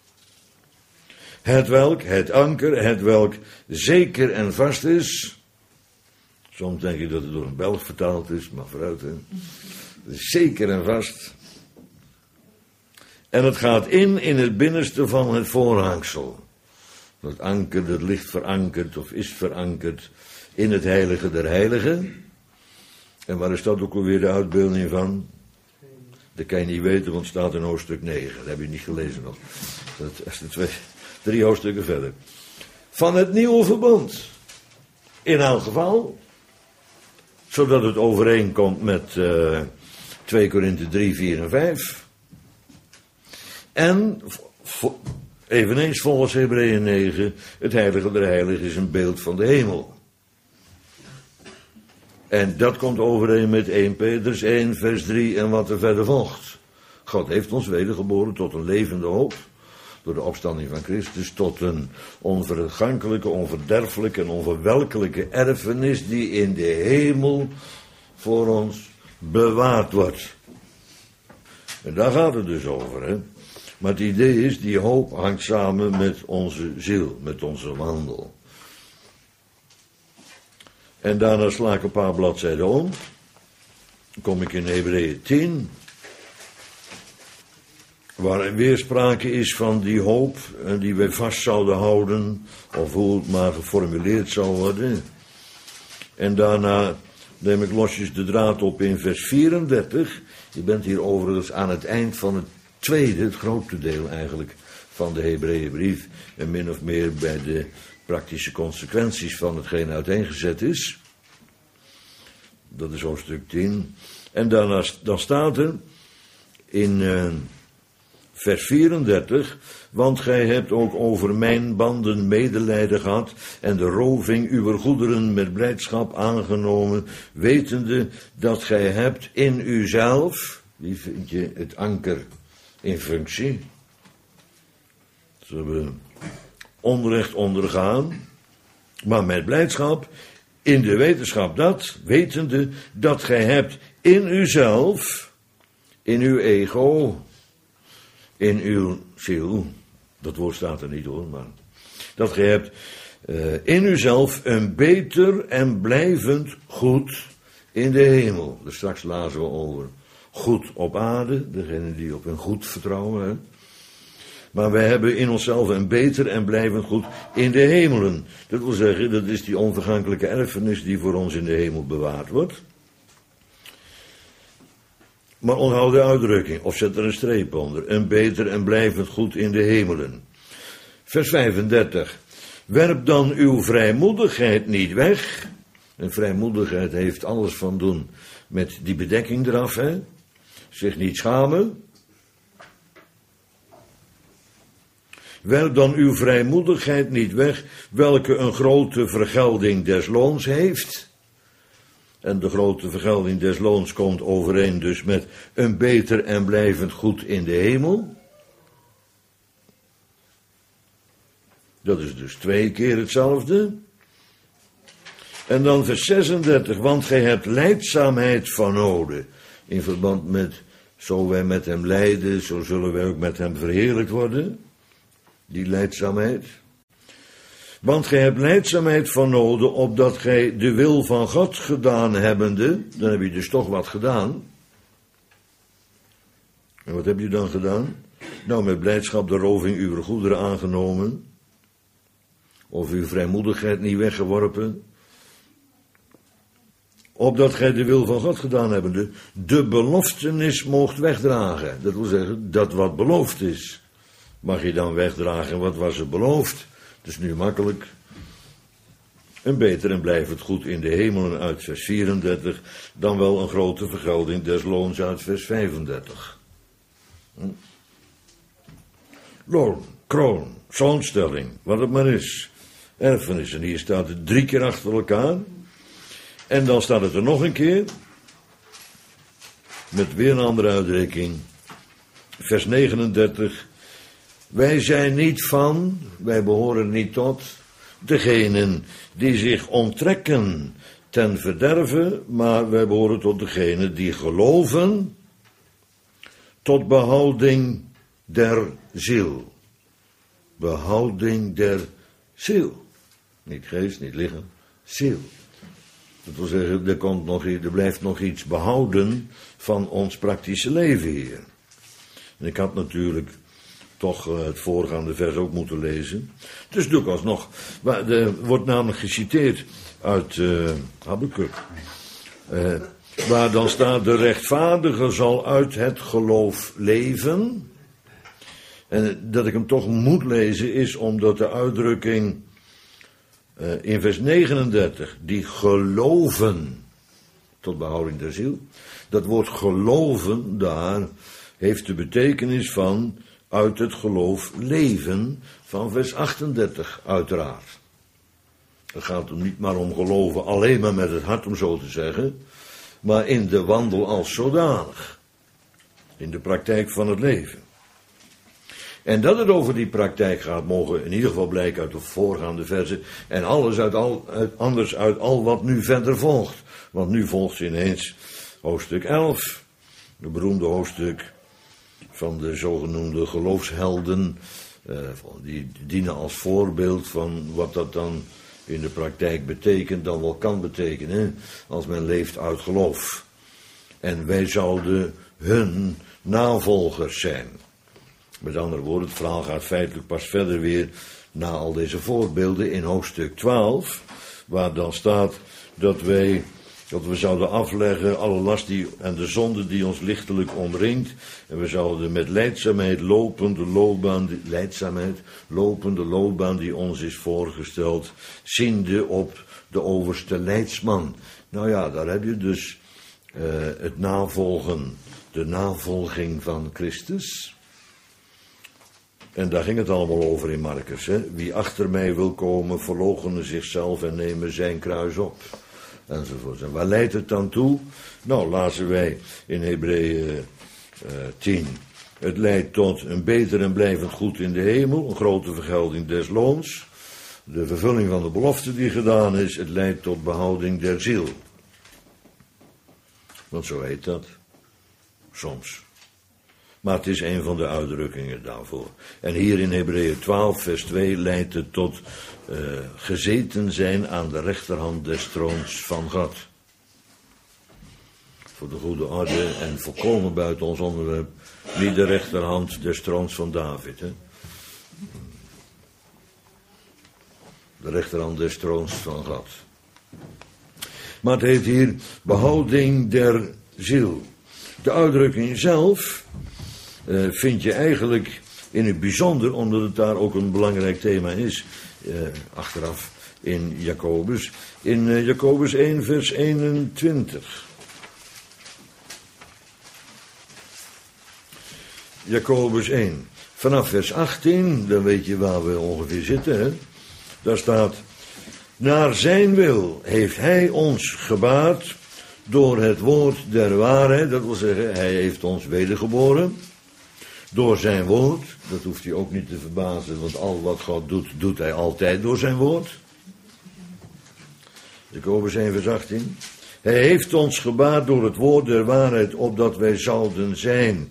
S1: Het anker, hetwelk zeker en vast is. Soms denk ik dat het door een Belg vertaald is, maar vooruit, hè. Zeker en vast. En het gaat in het binnenste van het voorhangsel. Dat anker, dat ligt verankerd of is verankerd in het heilige der heiligen. En waar is dat ook alweer de uitbeelding van? Dat kan je niet weten, want het staat in hoofdstuk 9. Dat heb je niet gelezen nog. Dat is de 3 hoofdstukken verder. Van het nieuwe verbond. In elk geval. Zodat het overeenkomt met 2 Korinthe 3, 4 en 5. En eveneens volgens Hebreeën 9, het heilige der heiligen is een beeld van de hemel. En dat komt overeen met 1 Petrus 1 vers 3 en wat er verder volgt. God heeft ons wedergeboren tot een levende hoop. Door de opstanding van Christus tot een onvergankelijke, onverderfelijke en onverwelkelijke erfenis die in de hemel voor ons bewaard wordt. En daar gaat het dus over, hè. Maar het idee is, die hoop hangt samen met onze ziel, met onze wandel. En daarna sla ik een paar bladzijden om. Dan kom ik in Hebreeën 10. Waar weer sprake is van die hoop die wij vast zouden houden. Of hoe het maar geformuleerd zou worden. En daarna neem ik losjes de draad op in vers 34. Je bent hier overigens aan het eind van het tweede, het grote deel eigenlijk, van de Hebreeënbrief. En min of meer bij de praktische consequenties van hetgeen uiteengezet is. Dat is hoofdstuk 10. En daarna dan staat er in vers 34... Want gij hebt ook over mijn banden medelijden gehad en de roving uwer goederen met blijdschap aangenomen, wetende dat gij hebt in uzelf, wie vind je het anker in functie? Ze hebben onrecht ondergaan, maar met blijdschap, in de wetenschap dat, wetende dat gij hebt in uzelf, in uw ego, in uw ziel, dat woord staat er niet hoor, maar dat gij hebt in uzelf een beter en blijvend goed in de hemel. Dus straks lazen we over goed op aarde, degene die op hun goed vertrouwen. Hè? Maar wij hebben in onszelf een beter en blijvend goed in de hemelen. Dat wil zeggen, dat is die onvergankelijke erfenis die voor ons in de hemel bewaard wordt. Maar onthoud de uitdrukking, of zet er een streep onder. Een beter en blijvend goed in de hemelen. Vers 35. Werp dan uw vrijmoedigheid niet weg. En vrijmoedigheid heeft alles van doen met die bedekking eraf, hè. Zich niet schamen. Werp dan uw vrijmoedigheid niet weg, welke een grote vergelding des loons heeft. En de grote vergelding des loons komt overeen dus met een beter en blijvend goed in de hemel. Dat is dus 2 keer hetzelfde. En dan vers 36, want gij hebt lijdzaamheid van noden. In verband met, zo wij met hem lijden, zo zullen wij ook met hem verheerlijkt worden. Die lijdzaamheid. Want gij hebt lijdzaamheid van noden, opdat gij de wil van God gedaan hebbende. Dan heb je dus toch wat gedaan. En wat heb je dan gedaan? Nou, met blijdschap de roving uw goederen aangenomen. Of uw vrijmoedigheid niet weggeworpen. Opdat gij de wil van God gedaan hebbende, de beloftenis moogt wegdragen. Dat wil zeggen, dat wat beloofd is, mag je dan wegdragen. Wat was er beloofd? Het is nu makkelijk. Een beter en blijvend goed in de hemelen uit vers 34, dan wel een grote vergelding des loons uit vers 35. Loon, kroon, zoonstelling, wat het maar is. Erfenis, en hier staat het 3 keer achter elkaar. En dan staat het er nog een keer, met weer een andere uitdrukking. Vers 39. Wij zijn niet van, wij behoren niet tot, degenen die zich onttrekken ten verderve, maar wij behoren tot degenen die geloven tot behouding der ziel. Behouding der ziel. Niet geest, niet lichaam, ziel. Dat wil zeggen, er blijft nog iets behouden van ons praktische leven hier. En ik had natuurlijk toch het voorgaande vers ook moeten lezen. Dus doe ik alsnog. Er wordt namelijk geciteerd uit Habakuk. Waar dan staat, de rechtvaardige zal uit het geloof leven. En dat ik hem toch moet lezen is omdat de uitdrukking in vers 39, die geloven tot behouding der ziel. Dat woord geloven daar heeft de betekenis van uit het geloof leven van vers 38 uiteraard. Het gaat er niet maar om geloven alleen maar met het hart om zo te zeggen, maar in de wandel als zodanig. In de praktijk van het leven. En dat het over die praktijk gaat, mogen in ieder geval blijken uit de voorgaande verzen. En anders uit al wat nu verder volgt. Want nu volgt ineens hoofdstuk 11. De beroemde hoofdstuk van de zogenoemde geloofshelden. Die dienen als voorbeeld van wat dat dan in de praktijk betekent. Dan wel kan betekenen als men leeft uit geloof. En wij zouden hun navolgers zijn. Met andere woorden, het verhaal gaat feitelijk pas verder weer na al deze voorbeelden in hoofdstuk 12, waar dan staat dat we zouden afleggen alle last en de zonde die ons lichtelijk omringt, en we zouden met lijdzaamheid lopende loopbaan die ons is voorgesteld, ziende op de overste leidsman. Nou ja, daar heb je dus het navolgen, de navolging van Christus. En daar ging het allemaal over in Marcus. Hè? Wie achter mij wil komen, verloochenen zichzelf en nemen zijn kruis op. Enzovoort. En waar leidt het dan toe? Nou, lazen wij in Hebreeën 10. Het leidt tot een beter en blijvend goed in de hemel, een grote vergelding des loons. De vervulling van de belofte die gedaan is, het leidt tot behouding der ziel. Want zo heet dat. Soms. Maar het is een van de uitdrukkingen daarvoor. En hier in Hebreeën 12 vers 2 leidt het tot gezeten zijn aan de rechterhand des troons van God. Voor de goede orde en volkomen buiten ons onderwerp, niet de rechterhand des troons van David. Hè? De rechterhand des troons van God. Maar het heet hier behouding der ziel. De uitdrukking zelf vind je eigenlijk in het bijzonder, omdat het daar ook een belangrijk thema is, achteraf in Jacobus. In Jacobus 1 vers 21. Jacobus 1. Vanaf vers 18, dan weet je waar we ongeveer zitten. Hè? Daar staat, naar zijn wil heeft hij ons gebaard door het woord der waarheid. Dat wil zeggen, hij heeft ons wedergeboren. Door zijn woord, dat hoeft hij ook niet te verbazen, want al wat God doet, doet hij altijd door zijn woord. Jacobus 1 vers 18. Hij heeft ons gebaard door het woord der waarheid, opdat wij zouden zijn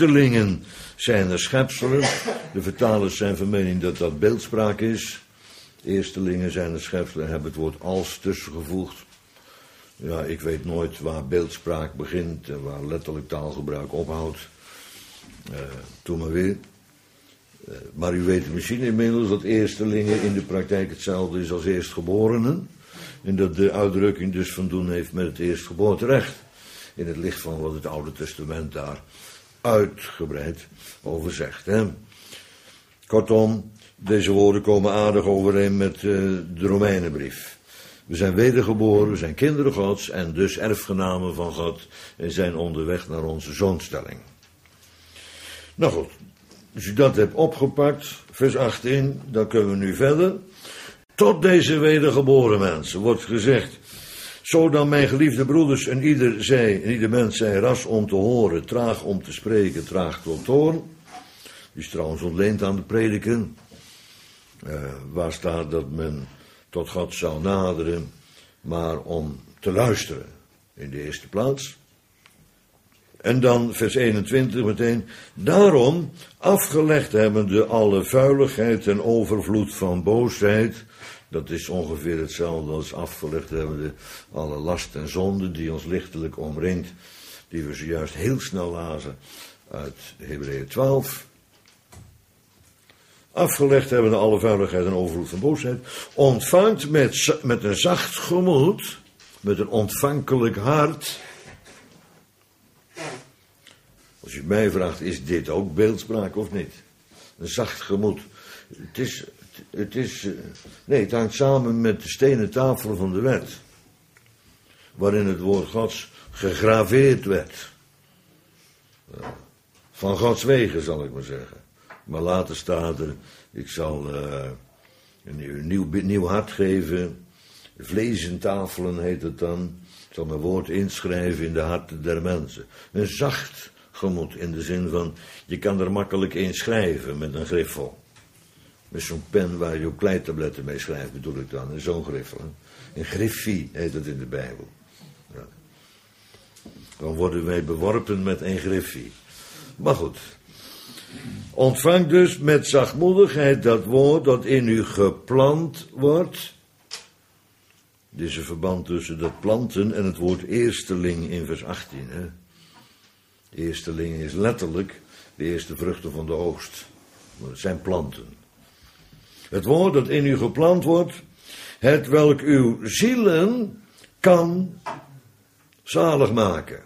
S1: eerstelingen zijn er schepselen. De vertalers zijn van mening dat dat beeldspraak is. Eerstelingen zijn de schepselen en hebben het woord als tussengevoegd. Ja, ik weet nooit waar beeldspraak begint en waar letterlijk taalgebruik ophoudt. Doe maar weer. Maar u weet misschien inmiddels dat eerstelingen in de praktijk hetzelfde is als eerstgeborenen. En dat de uitdrukking dus van doen heeft met het eerstgeboorterecht. In het licht van wat het Oude Testament daar uitgebreid over zegt. Hè? Kortom, deze woorden komen aardig overeen met de Romeinenbrief. We zijn wedergeboren, we zijn kinderen Gods en dus erfgenamen van God en zijn onderweg naar onze zoonstelling. Nou goed, als u dat hebt opgepakt, vers 18, dan kunnen we nu verder. Tot deze wedergeboren mensen wordt gezegd, zo dan mijn geliefde broeders en ieder mens zij ras om te horen, traag om te spreken, traag tot toorn. Die is trouwens ontleend aan de prediken, waar staat dat men tot God zou naderen, maar om te luisteren in de eerste plaats. En dan vers 21 meteen, daarom afgelegd hebbende alle vuiligheid en overvloed van boosheid, dat is ongeveer hetzelfde als afgelegd hebbende alle last en zonde die ons lichtelijk omringt, die we zojuist heel snel lazen uit Hebreeën 12. Afgelegd hebbende alle vuiligheid en overvloed van boosheid, ontvangt met een zacht gemoed, met een ontvankelijk hart. Als u mij vraagt, is dit ook beeldspraak of niet? Een zacht gemoed. Het hangt samen met de stenen tafel van de wet. Waarin het woord Gods gegraveerd werd. Van Gods wegen, zal ik maar zeggen. Maar later staat er, ik zal een nieuw hart geven. Vlezentafelen heet het dan. Ik zal mijn woord inschrijven in de harten der mensen. Een zacht gemoed in de zin van, je kan er makkelijk in schrijven met een griffel. Met zo'n pen waar je op kleitabletten mee schrijft, bedoel ik dan. En zo'n griffel. Hè? Een griffie heet het in de Bijbel. Ja. Dan worden wij beworpen met een griffie. Maar goed. Ontvang dus met zachtmoedigheid dat woord dat in u geplant wordt. Er is een verband tussen dat planten en het woord eersteling in vers 18. Hè? De eersteling is letterlijk de eerste vruchten van de oogst. Maar het zijn planten. Het woord dat in u geplant wordt, het welk uw zielen kan zalig maken.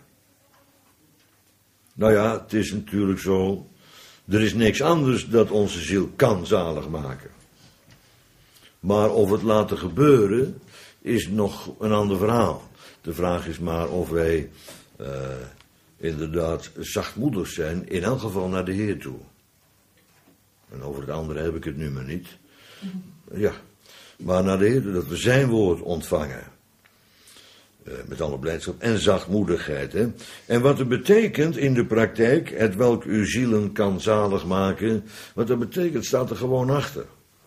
S1: Nou ja, het is natuurlijk zo, er is niks anders dat onze ziel kan zalig maken. Maar of het laten gebeuren, is nog een ander verhaal. De vraag is maar of wij inderdaad zachtmoedig zijn, in elk geval naar de Heer toe. En over het andere heb ik het nu maar niet. Ja, maar naar de Heer, dat we zijn woord ontvangen. Met alle blijdschap en zachtmoedigheid. Hè? En wat het betekent in de praktijk, het welk uw zielen kan zalig maken, wat dat betekent staat er gewoon achter.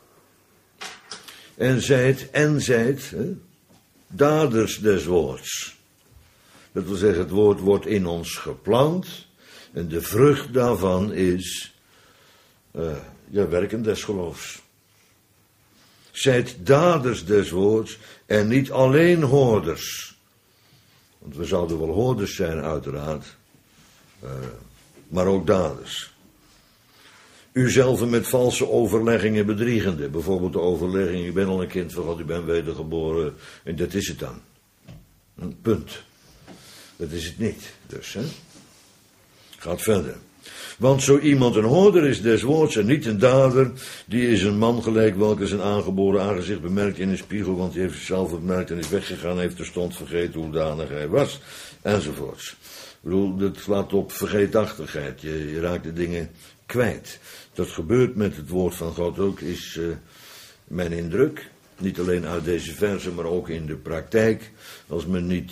S1: En zijt, hè? Daders des woords. Dat wil zeggen, het woord wordt in ons geplant en de vrucht daarvan is werken des geloofs. Zijt daders des woords en niet alleen hoorders. Want we zouden wel hoorders zijn uiteraard, maar ook daders. Uzelf met valse overleggingen bedriegende. Bijvoorbeeld de overlegging, ik ben al een kind van God, ik ben wedergeboren en dat is het dan. Een punt. Dat is het niet, dus hè. Gaat verder. Want zo iemand een hoorder is des woords en niet een dader, die is een man gelijk welke zijn aangeboren aangezicht bemerkt in een spiegel, want die heeft zichzelf bemerkt en is weggegaan, heeft terstond vergeten hoedanig hij was, enzovoorts. Ik bedoel, dat slaat op vergeetachtigheid, je raakt de dingen kwijt. Dat gebeurt met het woord van God ook, is mijn indruk, niet alleen uit deze versen, maar ook in de praktijk. Als men niet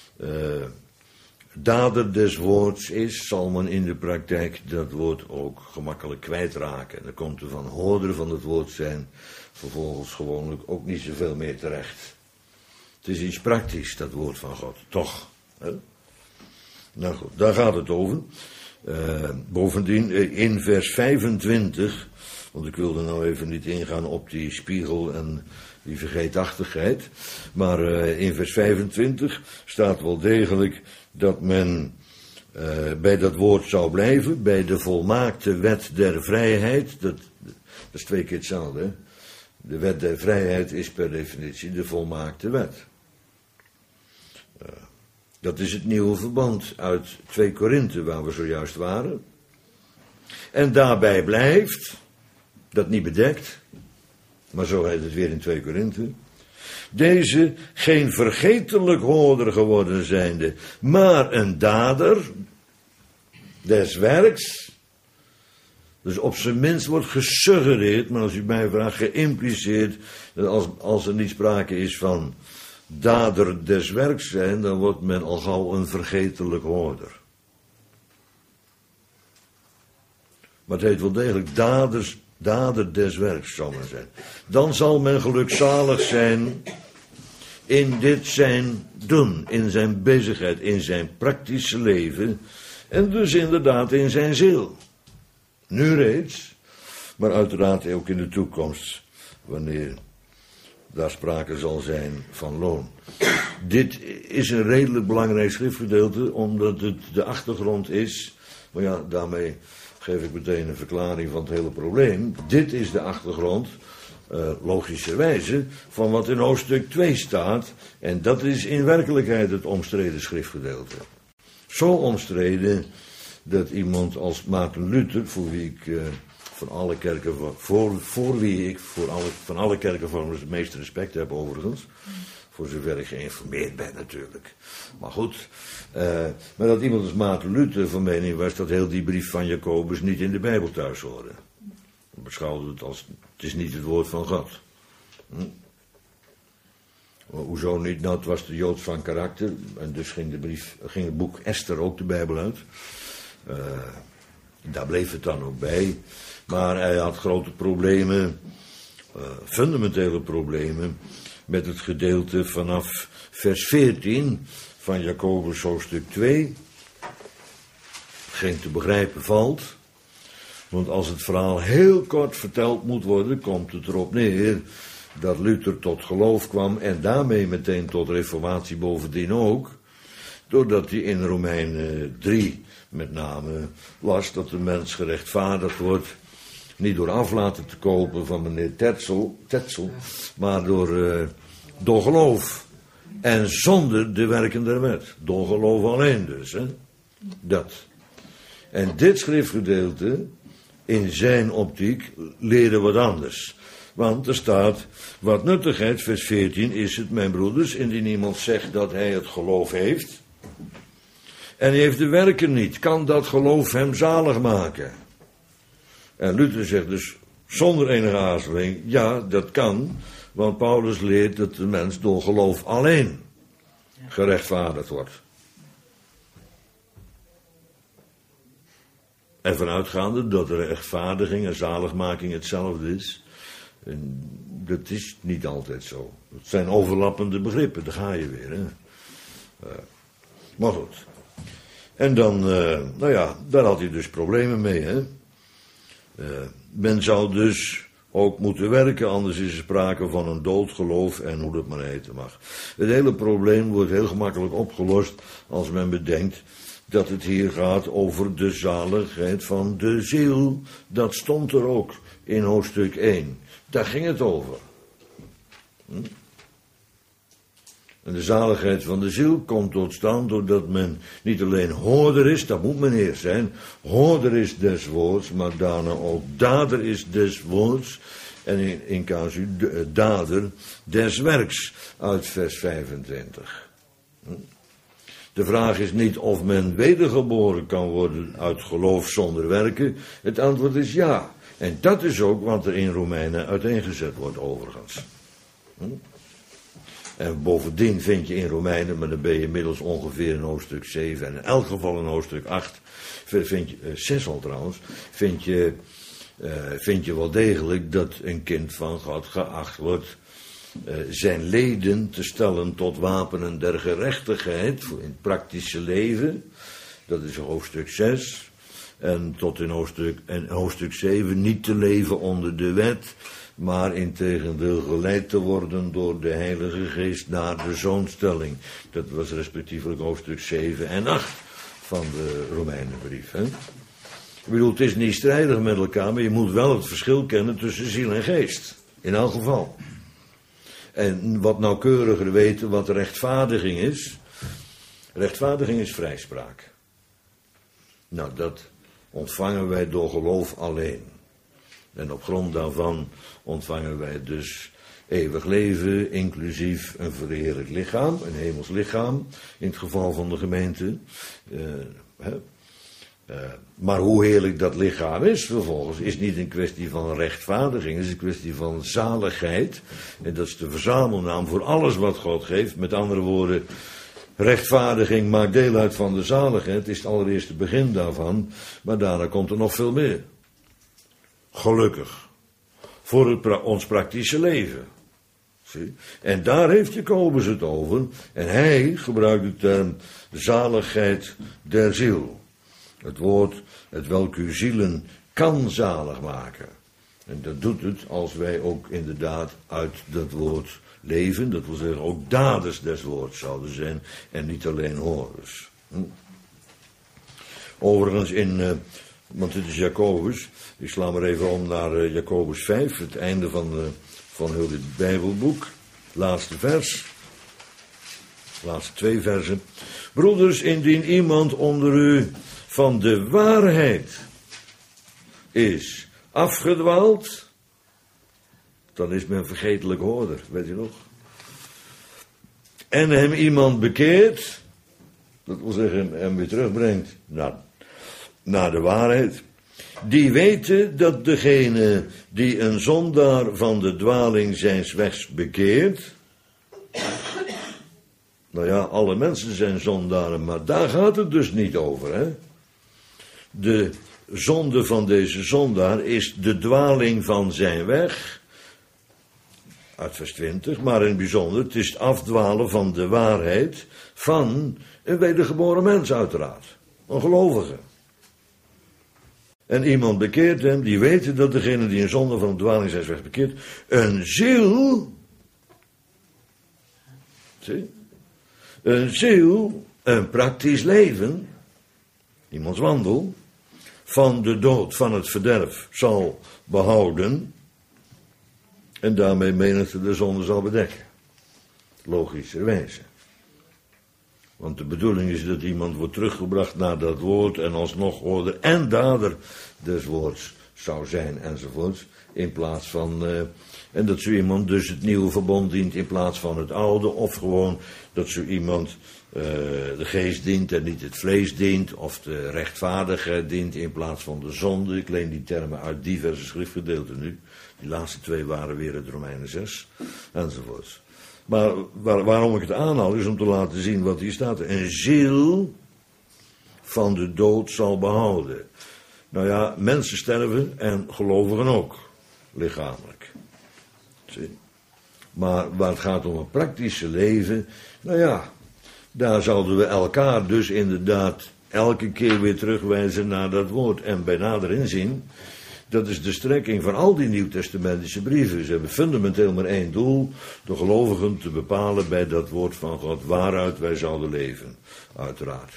S1: dader des woords is, zal men in de praktijk dat woord ook gemakkelijk kwijtraken. En dan komt er van hoorder van het woord zijn vervolgens gewoonlijk ook niet zoveel meer terecht. Het is iets praktisch, dat woord van God, toch? Hè? Nou goed, daar gaat het over. Bovendien, in vers 25 Want ik wilde nou even niet ingaan op die spiegel en die vergeetachtigheid. Maar in vers 25 staat wel degelijk dat men bij dat woord zou blijven, bij de volmaakte wet der vrijheid. Dat is 2 keer hetzelfde, hè? De wet der vrijheid is per definitie de volmaakte wet. Dat is het nieuwe verband uit 2 Korinthe, waar we zojuist waren. En daarbij blijft, dat niet bedekt, maar zo heet het weer in 2 Korinthe, deze geen vergetelijk hoorder geworden zijnde, maar een dader des werks. Dus op zijn minst wordt gesuggereerd, maar als u mij vraagt, geïmpliceerd, dat als er niet sprake is van dader des werks zijn, dan wordt men al gauw een vergetelijk hoorder. Maar het heet wel degelijk dader des werks, zal men zijn. Dan zal men gelukzalig zijn in dit zijn doen, in zijn bezigheid, in zijn praktische leven en dus inderdaad in zijn ziel. Nu reeds, maar uiteraard ook in de toekomst, wanneer daar sprake zal zijn van loon. Dit is een redelijk belangrijk schriftgedeelte, omdat het de achtergrond is, maar ja, daarmee geef ik meteen een verklaring van het hele probleem. Dit is de achtergrond, logischerwijze, van wat in hoofdstuk 2 staat, en dat is in werkelijkheid het omstreden schriftgedeelte. Zo omstreden dat iemand als Maarten Luther, voor wie ik van alle kerkenvormers het meeste respect heb overigens, voor zover ik geïnformeerd ben natuurlijk. Maar goed, maar dat iemand als Maarten Luther van mening was dat heel die brief van Jacobus niet in de Bijbel thuis hoorde. Hij beschouwde het als, het is niet het woord van God. Hoezo niet? Nou, het was de Joods van karakter en dus ging het boek Esther ook de Bijbel uit. Daar bleef het dan ook bij. Maar hij had grote problemen, fundamentele problemen, met het gedeelte vanaf vers 14 van Jacobus hoofdstuk 2. Geen te begrijpen valt. Want als het verhaal heel kort verteld moet worden, komt het erop neer dat Luther tot geloof kwam en daarmee meteen tot reformatie bovendien ook. Doordat hij in Romeinen 3 met name las dat de mens gerechtvaardigd wordt, niet door aflaten te kopen van meneer Tetzel, maar door geloof. En zonder de werken der wet. Door geloof alleen dus. Hè? Dat. En dit schriftgedeelte, in zijn optiek, leerde wat anders. Want er staat, wat nuttigheid, vers 14, is het, mijn broeders, indien iemand zegt dat hij het geloof heeft, en hij heeft de werken niet, kan dat geloof hem zalig maken? En Luther zegt dus, zonder enige aarzeling, ja, dat kan, want Paulus leert dat de mens door geloof alleen gerechtvaardigd wordt. En vanuitgaande dat de rechtvaardiging en zaligmaking hetzelfde is, en dat is niet altijd zo. Het zijn overlappende begrippen, daar ga je weer. Hè? Maar goed. En dan, nou ja, daar had hij dus problemen mee. Hè? Men zou dus ook moeten werken, anders is er sprake van een doodgeloof en hoe dat maar heten mag. Het hele probleem wordt heel gemakkelijk opgelost als men bedenkt dat het hier gaat over de zaligheid van de ziel. Dat stond er ook in hoofdstuk 1. Daar ging het over. En de zaligheid van de ziel komt tot stand doordat men niet alleen hoorder is, dat moet men eerst zijn, hoorder is des woords, maar daarna ook dader is des woords, en in casu dader des werks, uit vers 25. De vraag is niet of men wedergeboren kan worden uit geloof zonder werken, het antwoord is ja. En dat is ook wat er in Romeinen uiteengezet wordt overigens. En bovendien vind je in Romeinen, maar dan ben je inmiddels ongeveer in hoofdstuk 7... en in elk geval in hoofdstuk 8, vind je, 6 al trouwens, vind je wel degelijk dat een kind van God geacht wordt zijn leden te stellen tot wapenen der gerechtigheid in het praktische leven. Dat is hoofdstuk 6. En tot in hoofdstuk 7 niet te leven onder de wet, maar integendeel geleid te worden door de Heilige Geest naar de zoonstelling. Dat was respectievelijk hoofdstuk 7 en 8 van de Romeinenbrief. Hè? Ik bedoel, het is niet strijdig met elkaar, maar je moet wel het verschil kennen tussen ziel en geest. In elk geval. En wat nauwkeuriger weten wat rechtvaardiging is. Rechtvaardiging is vrijspraak. Nou, dat ontvangen wij door geloof alleen. En op grond daarvan ontvangen wij dus eeuwig leven, inclusief een verheerlijk lichaam, een hemels lichaam, in het geval van de gemeente. Maar hoe heerlijk dat lichaam is vervolgens, is niet een kwestie van rechtvaardiging, het is een kwestie van zaligheid. En dat is de verzamelnaam voor alles wat God geeft. Met andere woorden, rechtvaardiging maakt deel uit van de zaligheid, het is het allereerste begin daarvan, maar daarna komt er nog veel meer. Gelukkig. Voor ons praktische leven. Zie? En daar heeft Jacobus het over. En hij gebruikt de term zaligheid der ziel. Het woord het welk uw zielen kan zalig maken. En dat doet het als wij ook inderdaad uit dat woord leven. Dat wil zeggen ook daders des woords zouden zijn. En niet alleen horens. Overigens want dit is Jacobus. Ik sla maar even om naar Jacobus 5. Het einde van heel dit Bijbelboek. Laatste vers. Laatste 2 versen. Broeders, indien iemand onder u van de waarheid is afgedwaald, dan is men vergetelijk hoorder, weet je nog? En hem iemand bekeert, dat wil zeggen hem weer terugbrengt naar de waarheid, die weten dat degene die een zondaar van de dwaling zijns wegs bekeert, nou ja, alle mensen zijn zondaren, maar daar gaat het dus niet over, hè? De zonde van deze zondaar is de dwaling van zijn weg, uit vers 20, maar in het bijzonder, het is het afdwalen van de waarheid van een wedergeboren mens uiteraard, een gelovige. En iemand bekeert hem, die weten dat degene die een zonde van de dwaling zijns weg bekeert, een ziel, zie, een ziel, een praktisch leven, iemands wandel, van de dood, van het verderf, zal behouden. En daarmee menigte de zonde zal bedekken. Logischerwijze. Want de bedoeling is dat iemand wordt teruggebracht naar dat woord en alsnog hoorder en dader des woords zou zijn enzovoorts. In plaats van, en dat zo iemand dus het nieuwe verbond dient in plaats van het oude. Of gewoon dat zo iemand de geest dient en niet het vlees dient. Of de rechtvaardigheid dient in plaats van de zonde. Ik leen die termen uit diverse schriftgedeelten nu. Die laatste 2 waren weer het Romeinen 6 enzovoorts. Maar waarom ik het aanhaal is om te laten zien wat hier staat. Een ziel van de dood zal behouden. Nou ja, mensen sterven en gelovigen ook. Lichamelijk. Zie. Maar waar het gaat om een praktische leven. Nou ja, daar zouden we elkaar dus inderdaad elke keer weer terugwijzen naar dat woord. En bij nader inzien, dat is de strekking van al die nieuwtestamentische brieven. Ze hebben fundamenteel maar één doel, de gelovigen te bepalen bij dat woord van God waaruit wij zouden leven, uiteraard.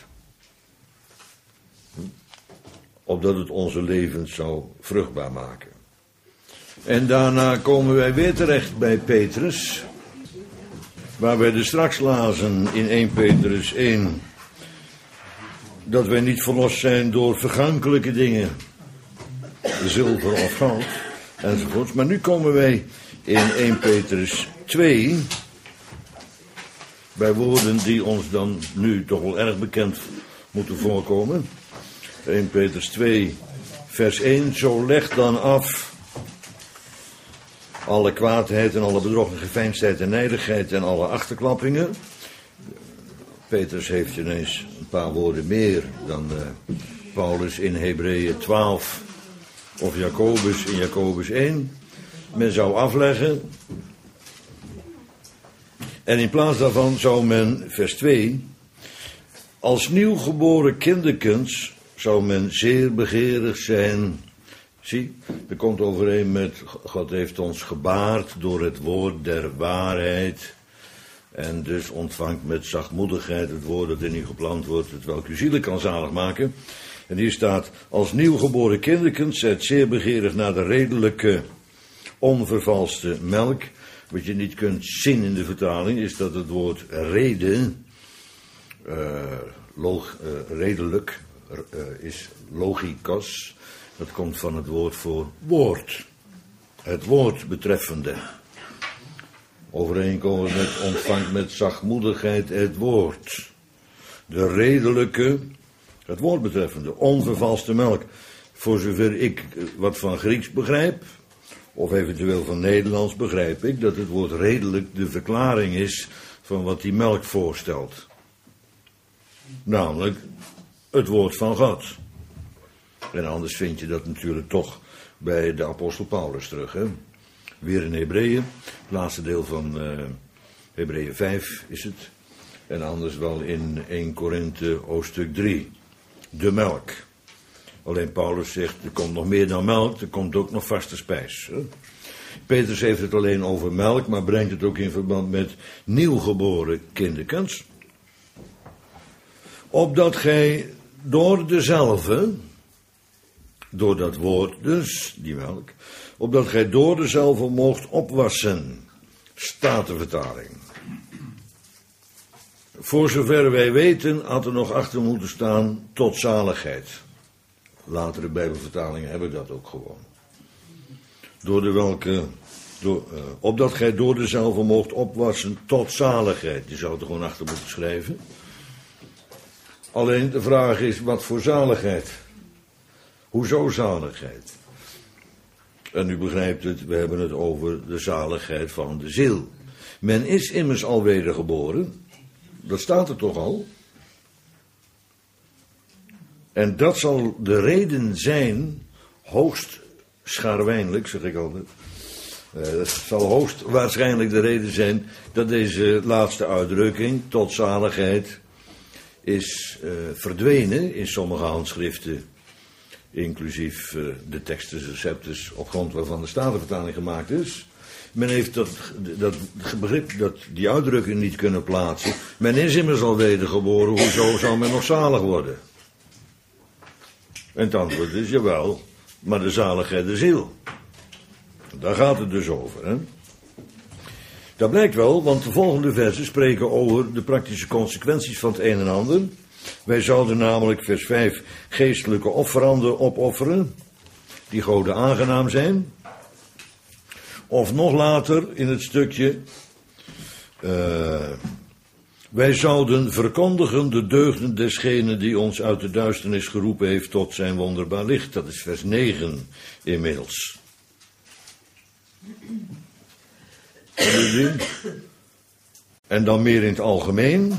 S1: Opdat het onze levens zou vruchtbaar maken. En daarna komen wij weer terecht bij Petrus, waar wij dus straks lazen in 1 Petrus 1, dat wij niet verlost zijn door vergankelijke dingen, zilver of goud, enzovoorts. Maar nu komen wij in 1 Petrus 2, bij woorden die ons dan nu toch wel erg bekend moeten voorkomen. 1 Petrus 2, vers 1, zo leg dan af alle kwaadheid en alle bedrog en geveinsdheid en nijdigheid en alle achterklappingen. Petrus heeft ineens een paar woorden meer dan Paulus in Hebreeën 12 of Jacobus in Jacobus 1. Men zou afleggen. En in plaats daarvan zou men, vers 2, als nieuwgeboren kinderkens zou men zeer begeerig zijn. Zie, dat komt overeen met God heeft ons gebaard door het woord der waarheid. En dus ontvangt met zachtmoedigheid het woord dat in u geplant wordt, het welk uw zielen kan zalig maken. En hier staat, als nieuwgeboren kinderkens, zijt zeer begeerig naar de redelijke, onvervalste melk. Wat je niet kunt zien in de vertaling, is dat het woord reden, redelijk, is logikos. Dat komt van het woord voor woord. Het woord betreffende. Overeenkomend met ontvangt met zachtmoedigheid het woord. De redelijke, het woord betreffende, onvervalste melk. Voor zover ik wat van Grieks begrijp, of eventueel van Nederlands, begrijp ik dat het woord redelijk de verklaring is van wat die melk voorstelt. Namelijk het woord van God. En anders vind je dat natuurlijk toch bij de apostel Paulus terug. Hè? Weer in Hebreeën, het laatste deel van Hebreeën 5 is het. En anders wel in 1 Korinthe hoofdstuk 3. De melk. Alleen Paulus zegt, er komt nog meer dan melk, er komt ook nog vaste spijs. Hè? Petrus heeft het alleen over melk, maar brengt het ook in verband met nieuwgeboren kinderkens. Opdat gij door dezelfde, door dat woord dus, die melk, opdat gij door dezelfde moogt opwassen, Statenvertaling. Voor zover wij weten had er nog achter moeten staan tot zaligheid. Latere Bijbelvertalingen hebben dat ook gewoon. Opdat gij door dezelfde moogt opwassen tot zaligheid. Die zou er gewoon achter moeten schrijven. Alleen de vraag is, wat voor zaligheid? Hoezo zaligheid? En u begrijpt het, we hebben het over de zaligheid van de ziel. Men is immers al wedergeboren. Dat staat er toch al? En dat zal de reden zijn, hoogst scharwijnlijk, zeg ik altijd. Het zal hoogst waarschijnlijk de reden zijn dat deze laatste uitdrukking, tot zaligheid, is verdwenen in sommige handschriften, inclusief de Textus Receptus, op grond waarvan de Statenvertaling gemaakt is. Men heeft dat begrip, die uitdrukking niet kunnen plaatsen. Men is immers al wedergeboren, hoezo zou men nog zalig worden? En het antwoord is, jawel, maar de zaligheid der ziel. Daar gaat het dus over, hè? Dat blijkt wel, want de volgende versen spreken over de praktische consequenties van het een en ander. Wij zouden namelijk, vers 5, geestelijke offeranden opofferen, die Gode aangenaam zijn. Of nog later in het stukje, wij zouden verkondigen de deugden desgene die ons uit de duisternis geroepen heeft tot zijn wonderbaar licht. Dat is vers 9 inmiddels. En dan meer in het algemeen.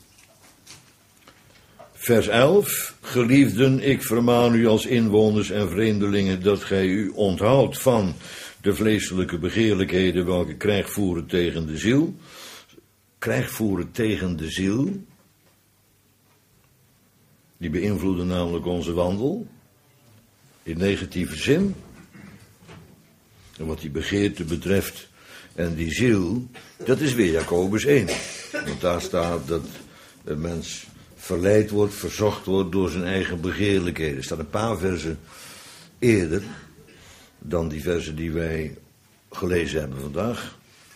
S1: Vers 11. Geliefden, ik vermaan u als inwoners en vreemdelingen dat gij u onthoudt van de vleeselijke begeerlijkheden welke krijg voeren tegen de ziel. Krijg voeren tegen de ziel. Die beïnvloeden namelijk onze wandel. In negatieve zin. En wat die begeerte betreft en die ziel, dat is weer Jacobus 1. Want daar staat dat een mens verleid wordt, verzocht wordt door zijn eigen begeerlijkheden. Er staat een paar versen eerder dan die versen die wij gelezen hebben vandaag.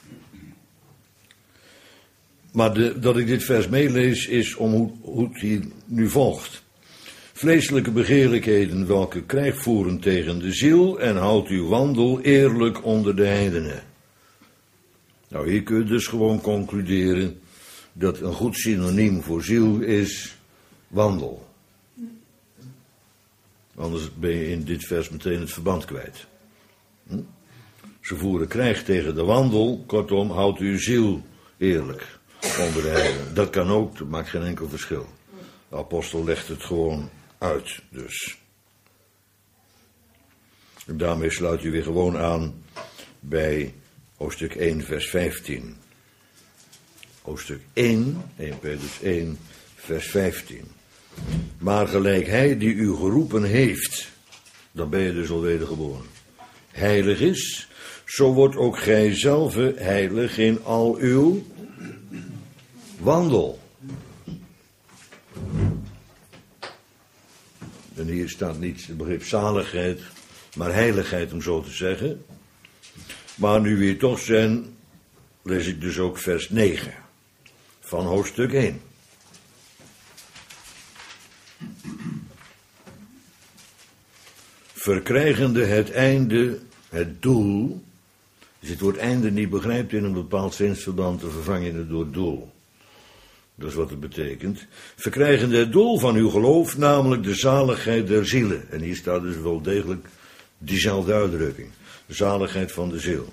S1: Maar dat ik dit vers meelees is om hoe het hier nu volgt. Vleeselijke begeerlijkheden welke krijg voeren tegen de ziel en houdt uw wandel eerlijk onder de heidenen. Nou, hier kun je dus gewoon concluderen dat een goed synoniem voor ziel is wandel. Anders ben je in dit vers meteen het verband kwijt. Ze voeren krijg tegen de wandel, kortom, houdt uw ziel eerlijk onder de heidenen. Dat kan ook, dat maakt geen enkel verschil. De apostel legt het gewoon uit, dus. En daarmee sluit u weer gewoon aan bij hoofdstuk 1, vers 15. Hoofdstuk 1, 1 Petrus 1, vers 15. Maar gelijk hij die u geroepen heeft, dan ben je dus al wedergeboren, heilig is, zo wordt ook gij zelf heilig in al uw wandel. En hier staat niet het begrip zaligheid, maar heiligheid om zo te zeggen. Maar nu we hier toch zijn, lees ik dus ook vers 9 van hoofdstuk 1. Verkrijgende het einde, het doel. Als je het woord einde niet begrijpt in een bepaald zinsverband, dan vervang je het door doel. Dat is wat het betekent. Verkrijgende het doel van uw geloof, namelijk de zaligheid der zielen. En hier staat dus wel degelijk diezelfde uitdrukking. De zaligheid van de ziel.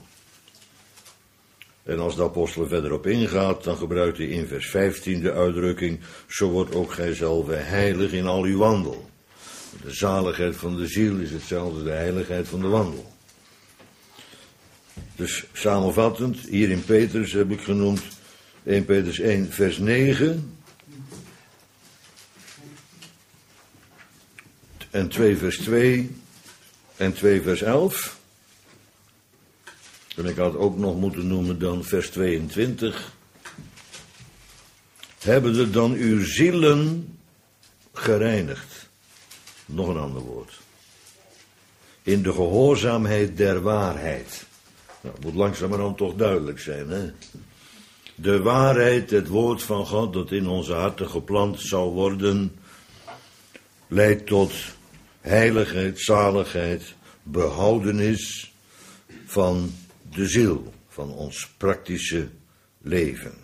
S1: En als de apostel verder op ingaat, dan gebruikt hij in vers 15 de uitdrukking, zo wordt ook gij zelf heilig in al uw wandel. De zaligheid van de ziel is hetzelfde als de heiligheid van de wandel. Dus samenvattend, hier in Petrus heb ik genoemd 1 Petrus 1 vers 9 en 2 vers 2 en 2 vers 11. En ik had ook nog moeten noemen dan vers 22. Hebben er dan uw zielen gereinigd? Nog een ander woord. In de gehoorzaamheid der waarheid. Nou, het moet langzamerhand toch duidelijk zijn, hè? De waarheid, het woord van God dat in onze harten geplant zou worden, leidt tot heiligheid, zaligheid, behoudenis van de ziel, van ons praktische leven.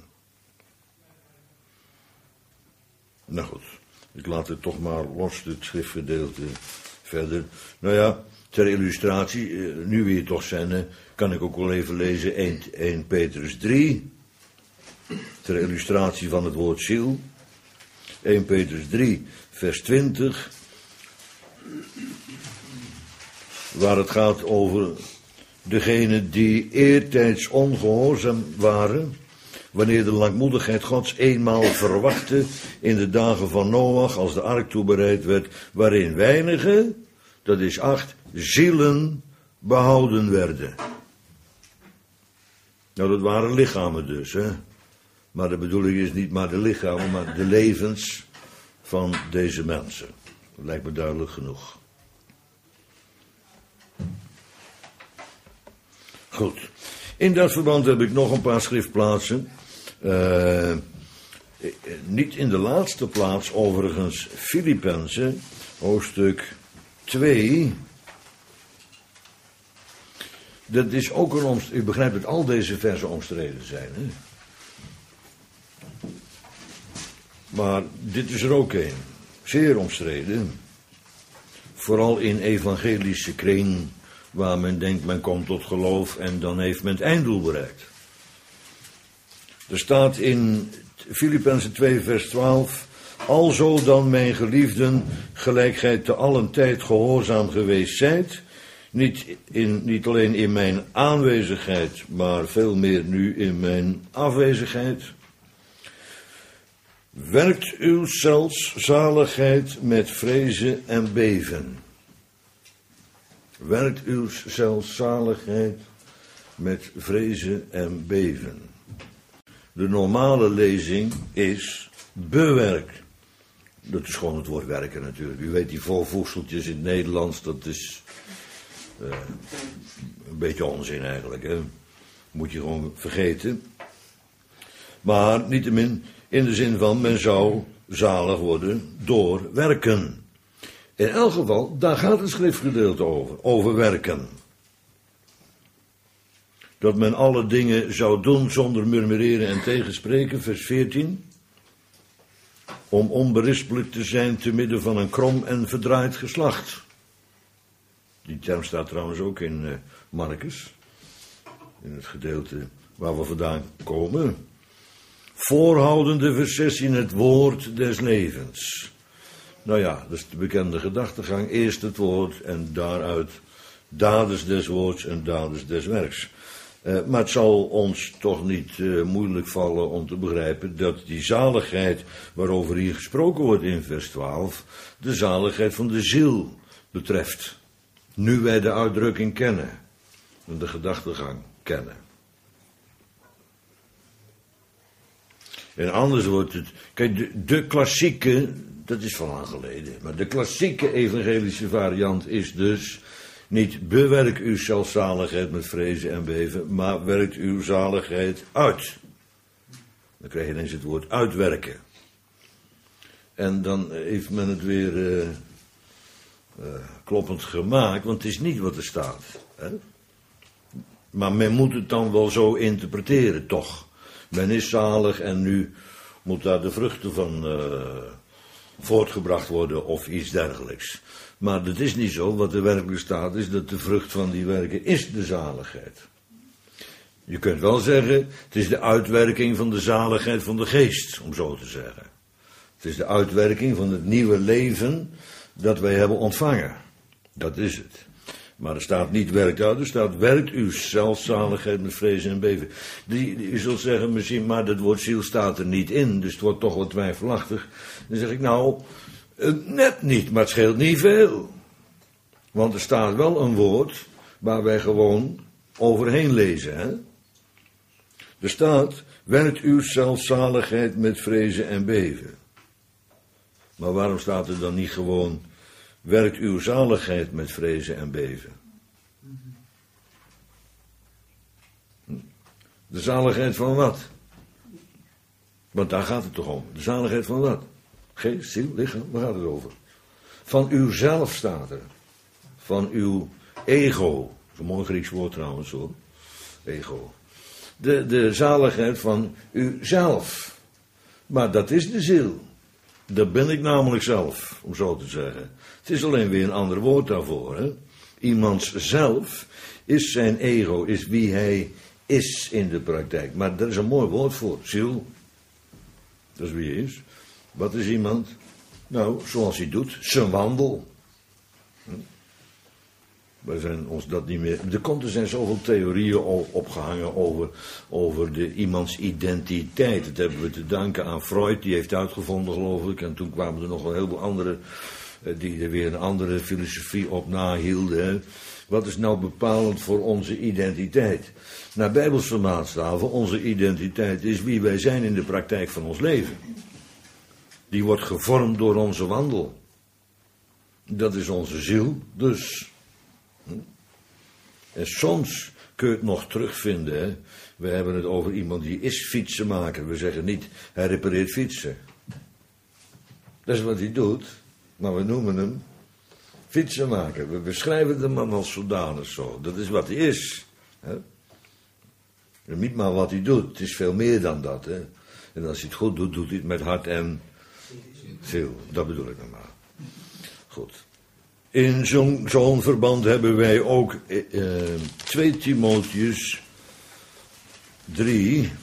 S1: Nou goed, ik laat het toch maar los, dit schriftgedeelte verder. Nou ja, ter illustratie, nu we hier toch zijn, kan ik ook wel even lezen 1 Petrus 3. Ter illustratie van het woord ziel. 1 Petrus 3, vers 20. Waar het gaat over degenen die eertijds ongehoorzaam waren, wanneer de langmoedigheid Gods eenmaal verwachtte in de dagen van Noach, als de ark toebereid werd, waarin weinigen, dat is 8, zielen behouden werden. Nou, dat waren lichamen dus, hè. Maar de bedoeling is niet maar de lichamen, maar de levens van deze mensen. Dat lijkt me duidelijk genoeg. Goed. In dat verband heb ik nog een paar schriftplaatsen. Niet in de laatste plaats, overigens, Filippenzen, hoofdstuk 2. Dat is ook een u begrijpt dat al deze versen omstreden zijn, hè? Maar dit is er ook een. Zeer omstreden. Vooral in evangelische kring, waar men denkt men komt tot geloof en dan heeft men het einddoel bereikt. Er staat in Filippenzen 2 vers 12, alzo dan mijn gelijk gij te allen tijd gehoorzaam geweest zijt, niet alleen in mijn aanwezigheid, maar veel meer nu in mijn afwezigheid. Werkt uw zelfs zaligheid met vrezen en beven. Werkt uw zelfs zaligheid met vrezen en beven. De normale lezing is bewerk. Dat is gewoon het woord werken natuurlijk. U weet die voorvoegseltjes in het Nederlands, dat is een beetje onzin eigenlijk, hè. Moet je gewoon vergeten. Maar niettemin in de zin van men zou zalig worden door werken. In elk geval, daar gaat het schriftgedeelte over werken. Dat men alle dingen zou doen zonder murmureren en tegenspreken, vers 14. Om onberispelijk te zijn te midden van een krom en verdraaid geslacht. Die term staat trouwens ook in Marcus. In het gedeelte waar we vandaan komen. Voorhoudende vers 16 het woord des levens. Nou ja, dat is de bekende gedachtegang. Eerst het woord en daaruit daders des woords en daders des werks. Maar het zal ons toch niet moeilijk vallen om te begrijpen dat die zaligheid waarover hier gesproken wordt in vers 12, de zaligheid van de ziel betreft. Nu wij de uitdrukking kennen, de gedachtegang kennen. En anders wordt het, kijk, de klassieke, dat is van lang geleden, maar de klassieke evangelische variant is dus niet bewerk uw zelfzaligheid met vrezen en beven, maar werkt uw zaligheid uit. Dan krijg je ineens het woord uitwerken. En dan heeft men het weer kloppend gemaakt, want het is niet wat er staat. Hè? Maar men moet het dan wel zo interpreteren, toch. Men is zalig en nu moet daar de vruchten van voortgebracht worden of iets dergelijks. Maar dat is niet zo. Wat er werkelijk staat is dat de vrucht van die werken is de zaligheid. Je kunt wel zeggen, het is de uitwerking van de zaligheid van de geest, om zo te zeggen. Het is de uitwerking van het nieuwe leven dat wij hebben ontvangen. Dat is het. Maar er staat niet werkt uit, er staat werkt uw zelfzaligheid met vrezen en beven. Je zult zeggen misschien, maar dat woord ziel staat er niet in, dus het wordt toch wat twijfelachtig. Dan zeg ik nou, net niet, maar het scheelt niet veel. Want er staat wel een woord waar wij gewoon overheen lezen. Hè? Er staat, werkt uw zelfzaligheid met vrezen en beven. Maar waarom staat er dan niet gewoon, werkt uw zaligheid met vrezen en beven? De zaligheid van wat? Want daar gaat het toch om. De zaligheid van wat? Geest, ziel, lichaam, waar gaat het over? Van uzelf staat er. Van uw ego. Dat is een mooi Grieks woord trouwens hoor. Ego. De zaligheid van uzelf. Maar dat is de ziel. Dat ben ik namelijk zelf, om zo te zeggen. Het is alleen weer een ander woord daarvoor. Hè? Iemands zelf is zijn ego, is wie hij is in de praktijk. Maar daar is een mooi woord voor. Ziel. Dat is wie hij is. Wat is iemand? Nou, zoals hij doet, zijn wandel. Wij zijn ons dat niet meer. Er zijn zoveel theorieën opgehangen over iemands identiteit. Dat hebben we te danken aan Freud, die heeft uitgevonden, geloof ik. En toen kwamen er nog een heleboel anderen die er weer een andere filosofie op nahielden. Hè. Wat is nou bepalend voor onze identiteit? Naar bijbelse maatstaven, onze identiteit is wie wij zijn in de praktijk van ons leven. Die wordt gevormd door onze wandel. Dat is onze ziel, dus. En soms kun je het nog terugvinden. Hè? We hebben het over iemand die is fietsenmaker. We zeggen niet, hij repareert fietsen. Dat is wat hij doet. Maar we noemen hem fietsenmaker. We beschrijven de man als zodanig zo. Dat is wat hij is. Hè? En niet maar wat hij doet. Het is veel meer dan dat. Hè? En als hij het goed doet, doet hij het met hart en ziel. Dat bedoel ik nog maar. Goed. In zo'n verband hebben wij ook 2 Timotheus 3,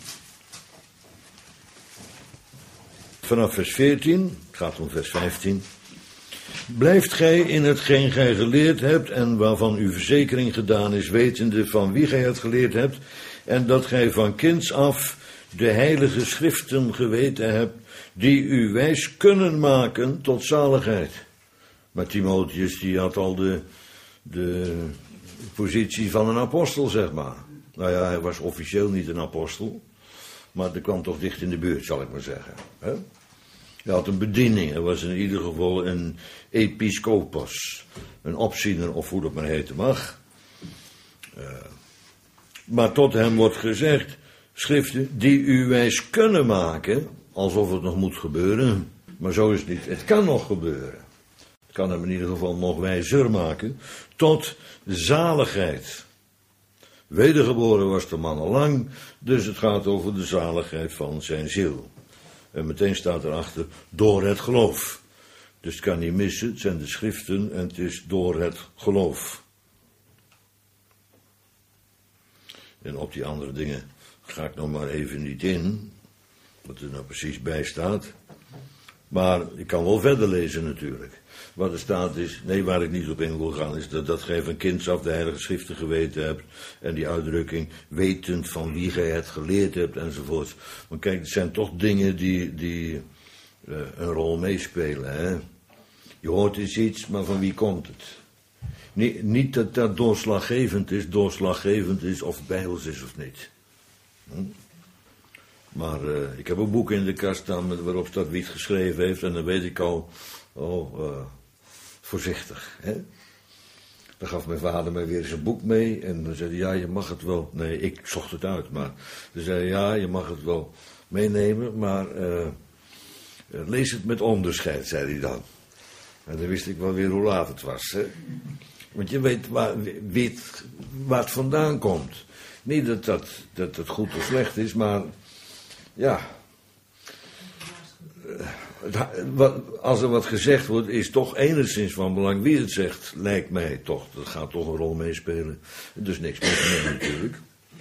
S1: vanaf vers 14, het gaat om vers 15. Blijft gij in hetgeen gij geleerd hebt en waarvan uw verzekering gedaan is, wetende van wie gij het geleerd hebt, en dat gij van kinds af de heilige schriften geweten hebt, die u wijs kunnen maken tot zaligheid. Maar Timotheus die had al de positie van een apostel, zeg maar. Nou ja, hij was officieel niet een apostel, maar dat kwam toch dicht in de buurt, zal ik maar zeggen. Hè? Hij had een bediening, hij was in ieder geval een episcopos, een opziener of hoe dat maar heten mag. Maar tot hem wordt gezegd, schriften die u wijs kunnen maken, alsof het nog moet gebeuren. Maar zo is het niet, het kan nog gebeuren. Kan hem in ieder geval nog wijzer maken, tot zaligheid. Wedergeboren was de man al lang, dus het gaat over de zaligheid van zijn ziel. En meteen staat erachter, door het geloof. Dus het kan niet missen, het zijn de schriften en het is door het geloof. En op die andere dingen ga ik nog maar even niet in, wat er nou precies bij staat. Maar ik kan wel verder lezen natuurlijk. Wat er staat is, nee, waar ik niet op in wil gaan, is dat gij van kinds af de heilige schriften geweten hebt. En die uitdrukking, wetend van wie gij het geleerd hebt, enzovoort. Maar kijk, het zijn toch dingen die een rol meespelen, hè. Je hoort eens iets, maar van wie komt het? Niet dat dat doorslaggevend is of het bijbels is of niet. Maar ik heb een boek in de kast staan waarop staat wie het geschreven heeft. En dan weet ik al, voorzichtig. Hè? Dan gaf mijn vader mij weer eens een boek mee. En dan zei hij, ja, je mag het wel. Nee, ik zocht het uit. Maar dan zei hij, ja, je mag het wel meenemen. Maar lees het met onderscheid, zei hij dan. En dan wist ik wel weer hoe laat het was. Hè? Want je weet waar het vandaan komt. Niet dat het goed of slecht is, maar ja. Als er wat gezegd wordt, is toch enigszins van belang wie het zegt, lijkt mij toch. Dat gaat toch een rol meespelen. Dus niks meer natuurlijk.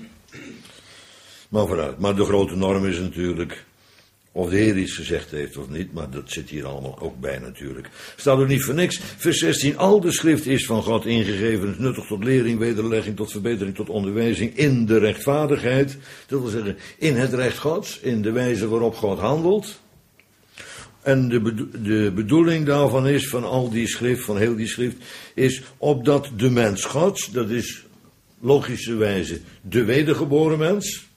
S1: Maar vooruit. Maar de grote norm is natuurlijk of de Heer iets gezegd heeft of niet, maar dat zit hier allemaal ook bij natuurlijk. Staat er niet voor niks. Vers 16, al de schrift is van God ingegeven, is nuttig tot lering, wederlegging, tot verbetering, tot onderwijzing in de rechtvaardigheid. Dat wil zeggen, in het recht Gods, in de wijze waarop God handelt. En de bedoeling daarvan is, van al die schrift, van heel die schrift, is opdat de mens Gods, dat is logischerwijze de wedergeboren mens,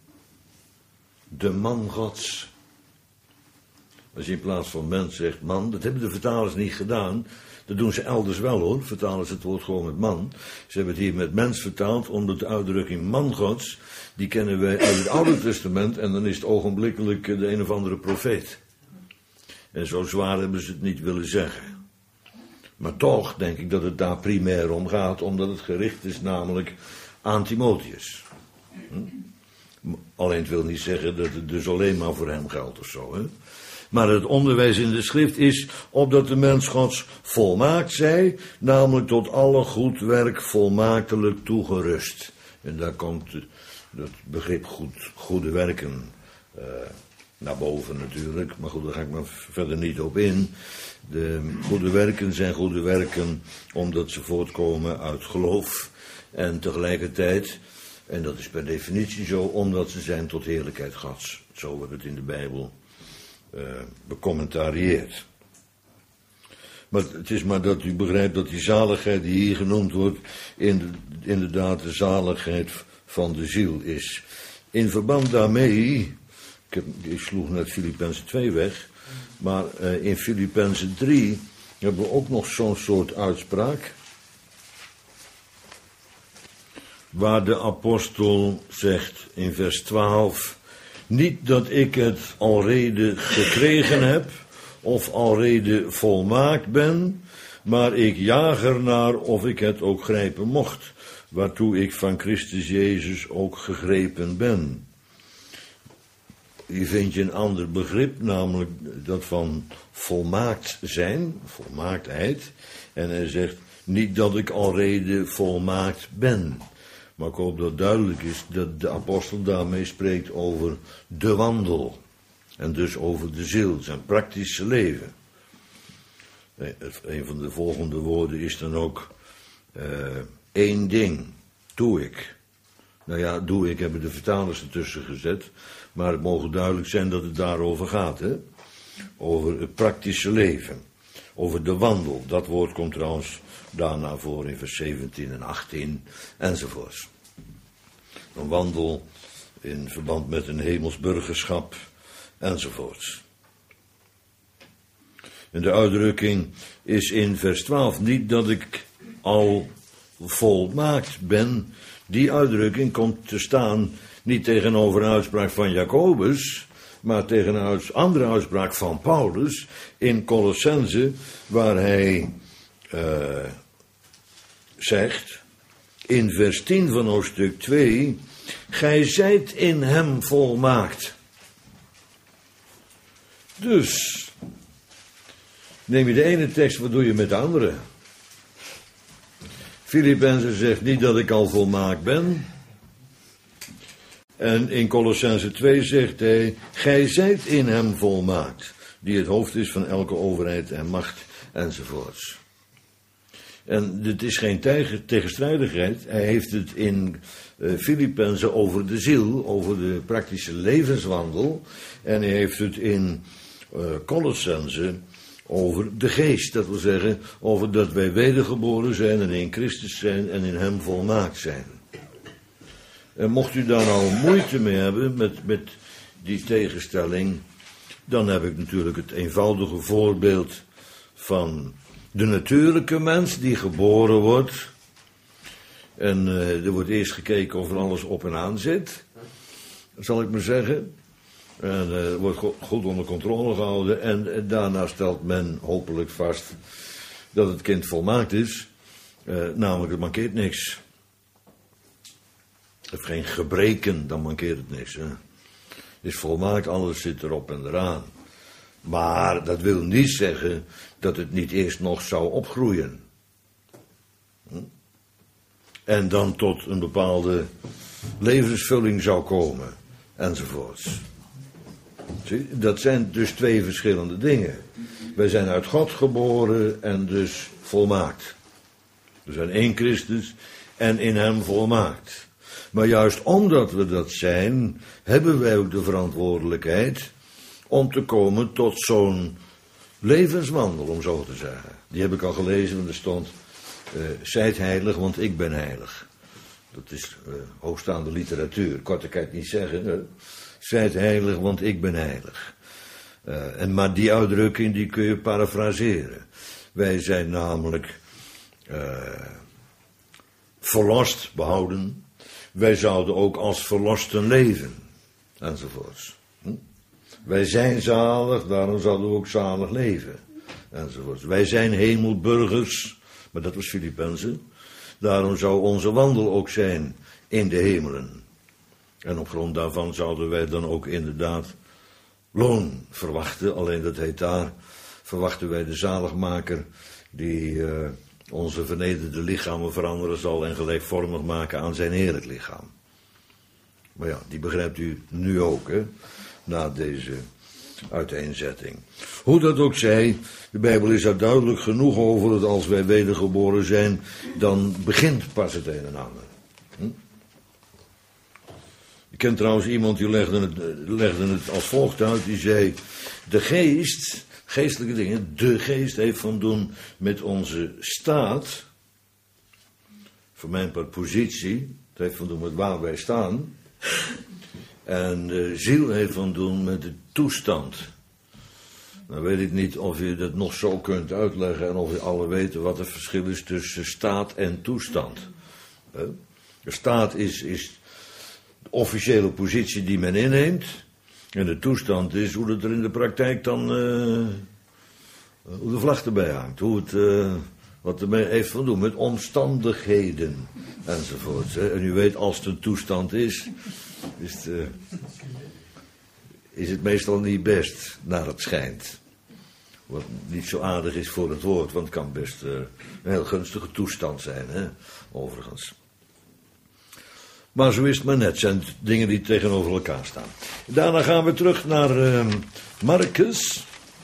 S1: de man Gods. Als je in plaats van mens zegt man, dat hebben de vertalers niet gedaan. Dat doen ze elders wel hoor, vertalen ze het woord gewoon met man. Ze hebben het hier met mens vertaald, omdat de uitdrukking man Gods, die kennen wij uit het Oude Testament en dan is het ogenblikkelijk de een of andere profeet. En zo zwaar hebben ze het niet willen zeggen. Maar toch denk ik dat het daar primair om gaat, omdat het gericht is namelijk aan Timotheus. Alleen het wil niet zeggen dat het dus alleen maar voor hem geldt of zo. Hè? Maar het onderwijs in de schrift is opdat de mens Gods volmaakt zij, namelijk tot alle goed werk volmaaktelijk toegerust. En daar komt het begrip goede werken naar boven natuurlijk, maar goed, daar ga ik maar verder niet op in. De goede werken zijn goede werken omdat ze voortkomen uit geloof en tegelijkertijd, en dat is per definitie zo, omdat ze zijn tot heerlijkheid Gods. Zo wordt het in de Bijbel becommentarieerd. Maar het is maar dat u begrijpt dat die zaligheid die hier genoemd wordt, inderdaad de zaligheid van de ziel is. In verband daarmee, ik sloeg net Filippenzen 2 weg, maar in Filippenzen 3 hebben we ook nog zo'n soort uitspraak, waar de apostel zegt in vers 12, niet dat ik het alrede gekregen heb, of alrede volmaakt ben, maar ik jaag ernaar of ik het ook grijpen mocht, waartoe ik van Christus Jezus ook gegrepen ben. Hier vind je een ander begrip, namelijk dat van volmaakt zijn, volmaaktheid. En hij zegt, niet dat ik alrede volmaakt ben. Maar ik hoop dat duidelijk is dat de apostel daarmee spreekt over de wandel. En dus over de ziel, zijn praktische leven. Een van de volgende woorden is dan ook één ding, doe ik. Nou ja, doe ik hebben de vertalers ertussen gezet. Maar het mogen duidelijk zijn dat het daarover gaat. Hè? Over het praktische leven. Over de wandel. Dat woord komt trouwens daarna voor in vers 17 en 18 enzovoorts. Een wandel in verband met een hemels burgerschap enzovoorts. En de uitdrukking is in vers 12 niet dat ik al volmaakt ben. Die uitdrukking komt te staan niet tegenover een uitspraak van Jacobus, maar tegen een andere uitspraak van Paulus in Colossense, waar hij zegt, in vers 10 van hoofdstuk 2, gij zijt in hem volmaakt. Dus, neem je de ene tekst, wat doe je met de andere? Filippenzen zegt niet dat ik al volmaakt ben. En in Colossense 2 zegt hij, gij zijt in hem volmaakt. die het hoofd is van elke overheid en macht enzovoorts. En dit is geen tegenstrijdigheid. Hij heeft het in Filippenzen over de ziel, over de praktische levenswandel. En hij heeft het in Colossense over de geest. Dat wil zeggen, over dat wij wedergeboren zijn en in Christus zijn en in hem volmaakt zijn. En mocht u daar nou moeite mee hebben met die tegenstelling, dan heb ik natuurlijk het eenvoudige voorbeeld van de natuurlijke mens die geboren wordt. En er wordt eerst gekeken of er alles op en aan zit, zal ik maar zeggen. En wordt goed onder controle gehouden. En daarna stelt men hopelijk vast dat het kind volmaakt is. Namelijk, het mankeert niks. Het heeft geen gebreken, dan mankeert het niks. Hè. Het is volmaakt, alles zit erop en eraan. Maar dat wil niet zeggen dat het niet eerst nog zou opgroeien. En dan tot een bepaalde levensvulling zou komen. Enzovoorts. Zie, dat zijn dus twee verschillende dingen. Wij zijn uit God geboren en dus volmaakt. We zijn één Christus en in hem volmaakt. Maar juist omdat we dat zijn, hebben wij ook de verantwoordelijkheid om te komen tot zo'n levenswandel, om zo te zeggen. Die heb ik al gelezen, en er stond, zijt heilig, want ik ben heilig. Dat is hoogstaande literatuur, korter kan ik niet zeggen. Zijt heilig, want ik ben heilig. Maar die uitdrukking, die kun je parafraseren. Wij zijn namelijk verlost, behouden. Wij zouden ook als verlosten leven, enzovoorts. Wij zijn zalig, daarom zouden we ook zalig leven, enzovoorts. Wij zijn hemelburgers, maar dat was Filippenzen. Daarom zou onze wandel ook zijn in de hemelen. En op grond daarvan zouden wij dan ook inderdaad loon verwachten. Alleen dat heet daar, verwachten wij de zaligmaker die onze vernederde lichamen veranderen zal en gelijkvormig maken aan zijn heerlijk lichaam. Maar ja, die begrijpt u nu ook, hè, na deze uiteenzetting. Hoe dat ook zij, de Bijbel is er duidelijk genoeg over dat als wij wedergeboren zijn, dan begint pas het een en ander. Ik ken trouwens iemand die legde het als volgt uit, die zei, de geest, geestelijke dingen, de geest heeft van doen met onze staat, voor mijn part positie, het heeft van doen met waar wij staan, en de ziel heeft van doen met de toestand. Nou weet ik niet of je dat nog zo kunt uitleggen en of je alle weten wat het verschil is tussen staat en toestand. De staat is de officiële positie die men inneemt. En de toestand is hoe het er in de praktijk dan, hoe de vlag erbij hangt. Hoe het, wat ermee heeft van doen met omstandigheden enzovoort. En u weet, als het een toestand is het meestal niet best, naar het schijnt. Wat niet zo aardig is voor het woord, want het kan best een heel gunstige toestand zijn, hè, overigens. Maar zo is het maar net, het zijn dingen die tegenover elkaar staan. Daarna gaan we terug naar Marcus.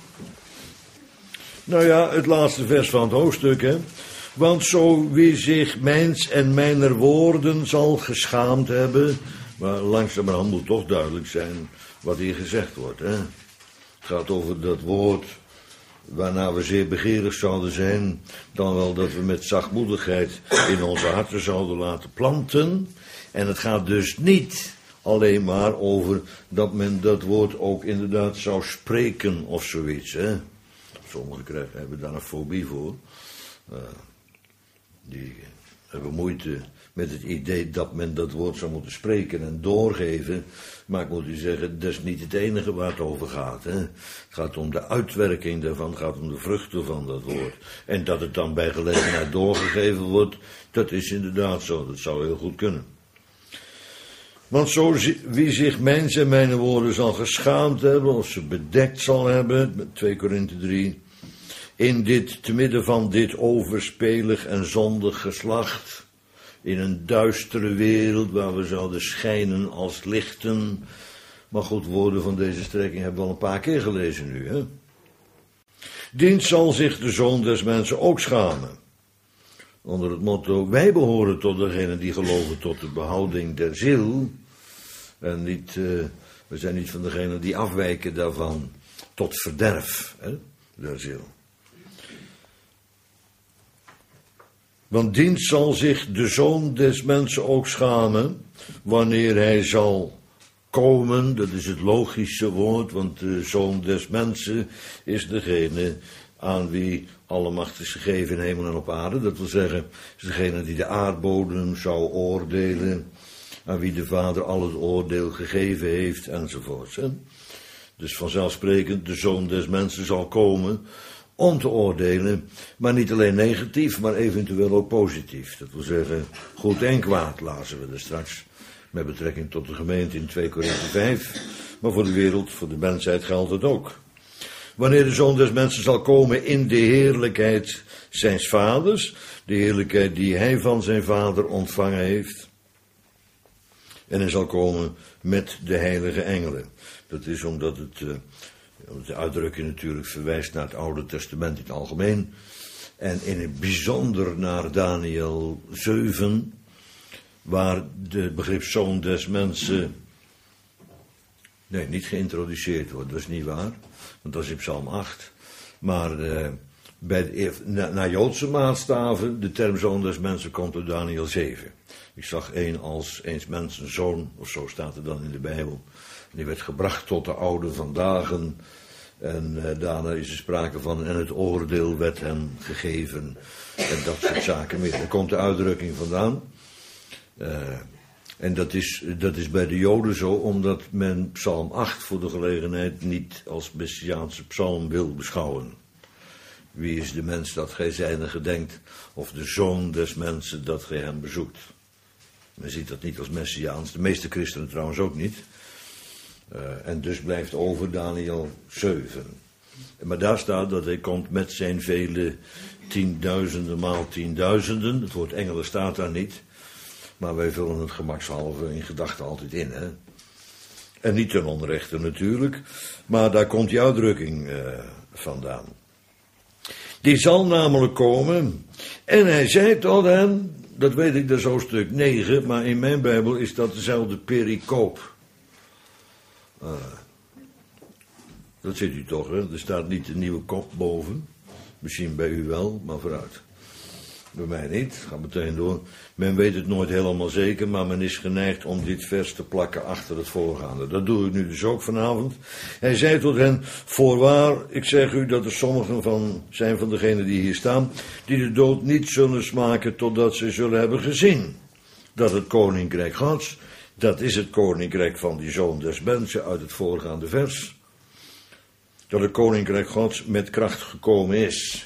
S1: Nou ja, het laatste vers van het hoofdstuk, hè. Want zo wie zich mijns en mijner woorden zal geschaamd hebben, maar langzamerhand moet toch duidelijk zijn wat hier gezegd wordt, hè. Het gaat over dat woord waarna we zeer begeerig zouden zijn, dan wel dat we met zachtmoedigheid in onze harten zouden laten planten. En het gaat dus niet alleen maar over dat men dat woord ook inderdaad zou spreken of zoiets, hè. Sommigen hebben daar een fobie voor. Die hebben moeite met het idee dat men dat woord zou moeten spreken en doorgeven. Maar ik moet u zeggen, dat is niet het enige waar het over gaat. Hè. Het gaat om de uitwerking daarvan, het gaat om de vruchten van dat woord. En dat het dan bij gelegenheid doorgegeven wordt, dat is inderdaad zo. Dat zou heel goed kunnen. Want zo wie zich mijns en mijn woorden zal geschaamd hebben, of ze bedekt zal hebben, 2 Korinthe 3, te midden van dit overspelig en zondig geslacht, in een duistere wereld waar we zouden schijnen als lichten. Maar goed, woorden van deze strekking hebben we al een paar keer gelezen nu, hè. Dient zal zich de Zoon des Mensen ook schamen. Onder het motto, wij behoren tot degenen die geloven tot de behouding der ziel. En niet, we zijn niet van degenen die afwijken daarvan tot verderf der ziel. Want dient zal zich de Zoon des Mensen ook schamen, wanneer hij zal komen, dat is het logische woord, want de Zoon des Mensen is degene aan wie alle macht is gegeven in hemel en op aarde. Dat wil zeggen, is degene die de aardbodem zou oordelen, aan wie de Vader al het oordeel gegeven heeft, enzovoorts. Dus vanzelfsprekend, de Zoon des Mensen zal komen om te oordelen, maar niet alleen negatief, maar eventueel ook positief. Dat wil zeggen, goed en kwaad, lazen we er straks, met betrekking tot de gemeente in 2 Korinthe 5. Maar voor de wereld, voor de mensheid geldt het ook. Wanneer de Zoon des Mensen zal komen in de heerlijkheid zijns vaders, de heerlijkheid die hij van zijn vader ontvangen heeft, en hij zal komen met de heilige engelen. Dat is omdat de uitdrukking natuurlijk verwijst naar het Oude Testament in het algemeen, en in het bijzonder naar Daniel 7, waar de begrip Zoon des Mensen niet geïntroduceerd wordt. Dat is niet waar, want dat is in Psalm 8. Maar naar Joodse maatstaven, de term Zoon des Mensen komt uit Daniel 7. Ik zag eens mensen zoon, of zo staat er dan in de Bijbel. Die werd gebracht tot de oude van dagen. En daarna is er sprake van, en het oordeel werd hem gegeven. En dat soort zaken meer. Daar komt de uitdrukking vandaan. En dat is bij de Joden zo, omdat men Psalm 8 voor de gelegenheid niet als messiaanse psalm wil beschouwen. Wie is de mens dat gij zijne gedenkt, of de Zoon des Mensen dat gij hem bezoekt. Men ziet dat niet als messiaans, de meeste christenen trouwens ook niet. En dus blijft over Daniel 7. Maar daar staat dat hij komt met zijn vele tienduizenden maal tienduizenden. Het woord engelen staat daar niet. Maar wij vullen het gemakshalve in gedachten altijd in. Hè? En niet ten onrechte natuurlijk. Maar daar komt die uitdrukking vandaan. Die zal namelijk komen. En hij zei tot hen, dat weet ik, dat is hoofdstuk 9. Maar in mijn Bijbel is dat dezelfde pericoop. Dat ziet u toch, hè? Er staat niet de nieuwe kop boven. Misschien bij u wel, maar vooruit. Bij mij niet, ga meteen door. Men weet het nooit helemaal zeker, maar men is geneigd om dit vers te plakken achter het voorgaande. Dat doe ik nu dus ook vanavond. Hij zei tot hen, voorwaar, ik zeg u dat er sommigen zijn van degenen die hier staan, die de dood niet zullen smaken totdat ze zullen hebben gezien dat het koninkrijk Gods, dat is het koninkrijk van die Zoon des Mensen uit het voorgaande vers, dat het koninkrijk Gods met kracht gekomen is.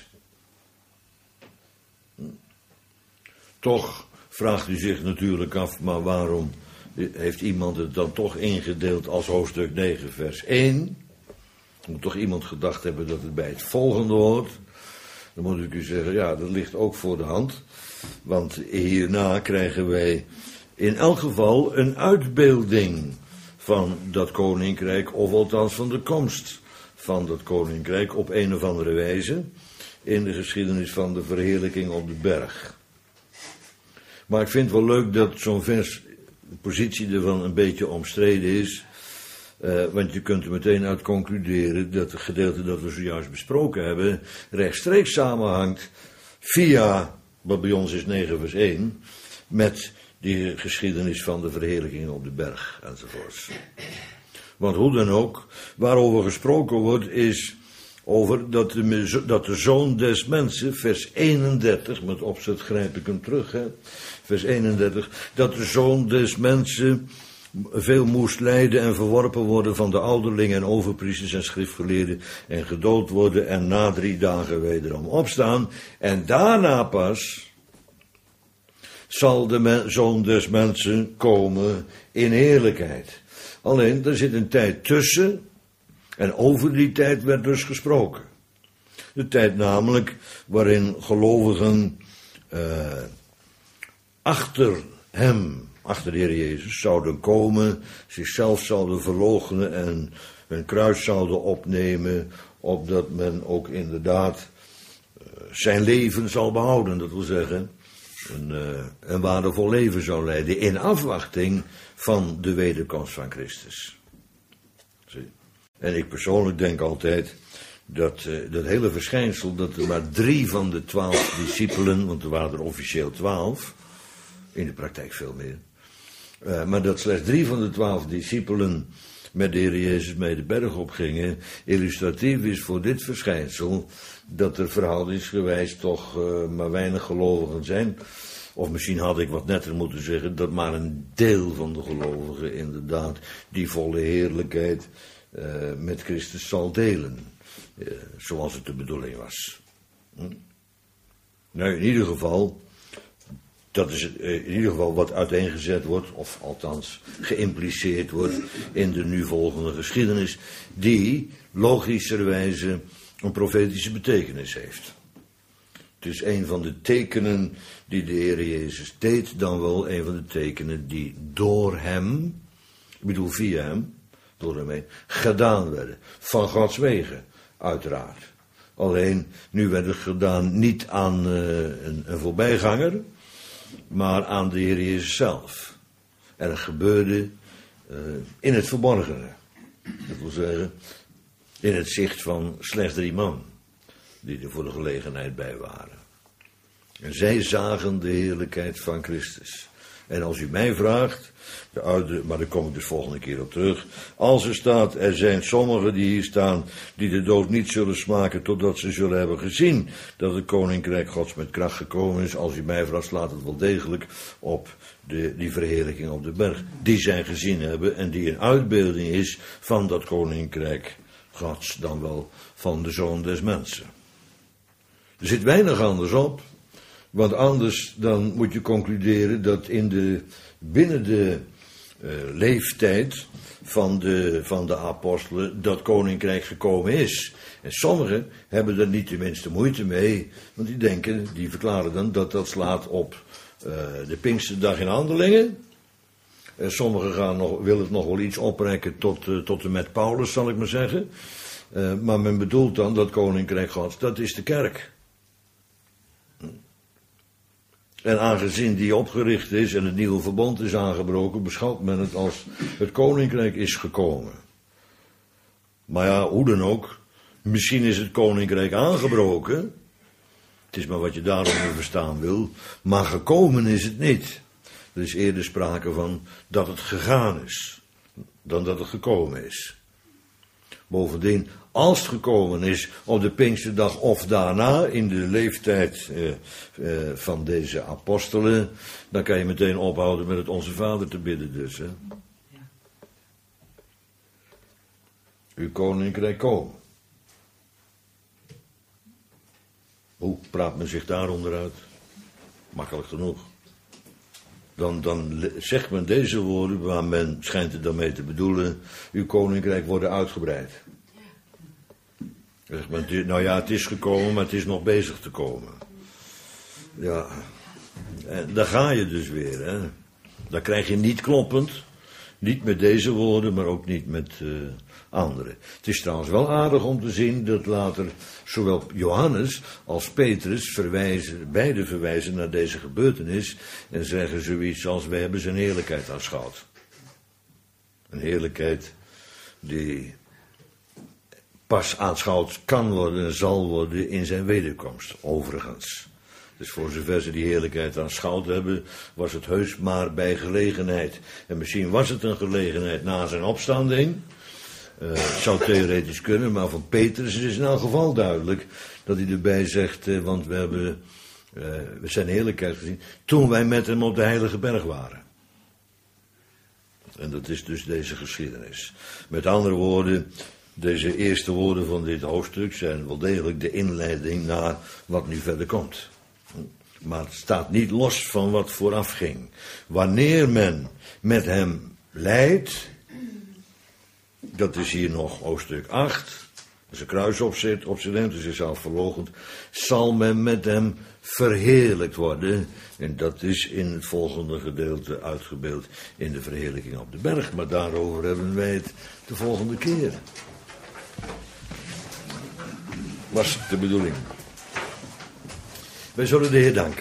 S1: Toch vraagt u zich natuurlijk af, maar waarom heeft iemand het dan toch ingedeeld als hoofdstuk 9 vers 1? Moet toch iemand gedacht hebben dat het bij het volgende hoort? Dan moet ik u zeggen, ja, dat ligt ook voor de hand. Want hierna krijgen wij in elk geval een uitbeelding van dat koninkrijk, of althans van de komst van dat koninkrijk op een of andere wijze in de geschiedenis van de verheerlijking op de berg. Maar ik vind het wel leuk dat zo'n vers, de positie ervan een beetje omstreden is. Want je kunt er meteen uit concluderen dat het gedeelte dat we zojuist besproken hebben rechtstreeks samenhangt via, wat bij ons is 9 vers 1, met die geschiedenis van de verheerlijking op de berg enzovoorts. Want hoe dan ook, waarover gesproken wordt is over dat de Zoon des Mensen, vers 31, met opzet grijp ik hem terug, hè, vers 31, dat de Zoon des Mensen veel moest lijden en verworpen worden van de ouderlingen en overpriesters en schriftgeleerden en gedood worden en na 3 dagen wederom opstaan. En daarna pas zal de Zoon des Mensen komen in heerlijkheid. Alleen, er zit een tijd tussen. En over die tijd werd dus gesproken. De tijd namelijk waarin gelovigen achter hem, achter de Heer Jezus, zouden komen, zichzelf zouden verloochenen en hun kruis zouden opnemen, opdat men ook inderdaad zijn leven zal behouden. Dat wil zeggen, een waardevol leven zou leiden in afwachting van de wederkomst van Christus. Zie. En ik persoonlijk denk altijd dat hele verschijnsel, dat er maar 3 van de 12 discipelen, want er waren er officieel 12, in de praktijk veel meer, maar dat slechts 3 van de 12 discipelen met de Heer Jezus mee de berg op gingen, illustratief is voor dit verschijnsel, dat er verhoudingsgewijs toch maar weinig gelovigen zijn. Of misschien had ik wat netter moeten zeggen, dat maar een deel van de gelovigen inderdaad die volle heerlijkheid met Christus zal delen. Zoals het de bedoeling was. Nou, in ieder geval, dat is in ieder geval wat uiteengezet wordt, of althans geïmpliceerd wordt in de nu volgende geschiedenis, die logischerwijze een profetische betekenis heeft. Het is een van de tekenen die de Heer Jezus deed, dan wel een van de tekenen die door hem, ik bedoel via hem, door hem heen, gedaan werden. Van Gods wegen, uiteraard. Alleen, nu werd het gedaan niet aan een voorbijganger, maar aan de Heer Jezus zelf. En het gebeurde in het verborgene. Dat wil zeggen, in het zicht van slechts 3 man, die er voor de gelegenheid bij waren. En zij zagen de heerlijkheid van Christus. En als u mij vraagt, maar daar kom ik dus volgende keer op terug. Als er staat, er zijn sommigen die hier staan, die de dood niet zullen smaken totdat ze zullen hebben gezien dat het koninkrijk Gods met kracht gekomen is. Als u mij vraagt, slaat het wel degelijk op die verheerlijking op de berg. Die zij gezien hebben en die een uitbeelding is van dat koninkrijk Gods, dan wel van de Zoon des Mensen. Er zit weinig anders op. Want anders dan moet je concluderen dat binnen de leeftijd van de apostelen dat koninkrijk gekomen is. En sommigen hebben er niet de minste moeite mee, want die verklaren dan dat slaat op de Pinksterdag in Handelingen. Sommigen willen het nog wel iets oprekken tot en met Paulus, zal ik maar zeggen. Maar men bedoelt dan dat koninkrijk Gods, dat is de kerk. En aangezien die opgericht is en het nieuwe verbond is aangebroken, beschouwt men het als het koninkrijk is gekomen. Maar ja, hoe dan ook, misschien is het koninkrijk aangebroken. Het is maar wat je daaronder verstaan wil, maar gekomen is het niet. Er is eerder sprake van dat het gegaan is, dan dat het gekomen is. Bovendien, als het gekomen is op de Pinksterdag of daarna, in de leeftijd van deze apostelen, dan kan je meteen ophouden met het Onze Vader te bidden dus. Hè? Ja. Uw koninkrijk komen. Hoe praat men zich daaronder uit? Makkelijk genoeg. Dan zegt men deze woorden, waar men schijnt het daarmee te bedoelen, uw koninkrijk wordt uitgebreid. Zegt men, nou ja, het is gekomen, maar het is nog bezig te komen. Ja, en daar ga je dus weer, hè. Daar krijg je niet kloppend, niet met deze woorden, maar ook niet met andere. Het is trouwens wel aardig om te zien dat later zowel Johannes als Petrus beide verwijzen naar deze gebeurtenis en zeggen zoiets als: wij hebben zijn heerlijkheid aanschouwd. Een heerlijkheid die pas aanschouwd kan worden en zal worden in zijn wederkomst, overigens. Dus voor zover ze die heerlijkheid aanschouwd hebben, was het heus maar bij gelegenheid. En misschien was het een gelegenheid na zijn opstanding. Het zou theoretisch kunnen, maar van Petrus is in elk geval duidelijk dat hij erbij zegt, want we hebben zijn heerlijkheid gezien toen wij met hem op de heilige berg waren. En dat is dus deze geschiedenis. Met andere woorden, deze eerste woorden van dit hoofdstuk zijn wel degelijk de inleiding naar wat nu verder komt. Maar het staat niet los van wat vooraf ging. Wanneer men met hem lijdt, dat is hier nog hoofdstuk 8, Als een kruis op zich neemt en zichzelf verloochent, zal men met hem verheerlijkt worden. En dat is in het volgende gedeelte uitgebeeld in de verheerlijking op de berg. Maar daarover hebben wij het de volgende keer. Was de bedoeling. Wij zullen de Heer danken.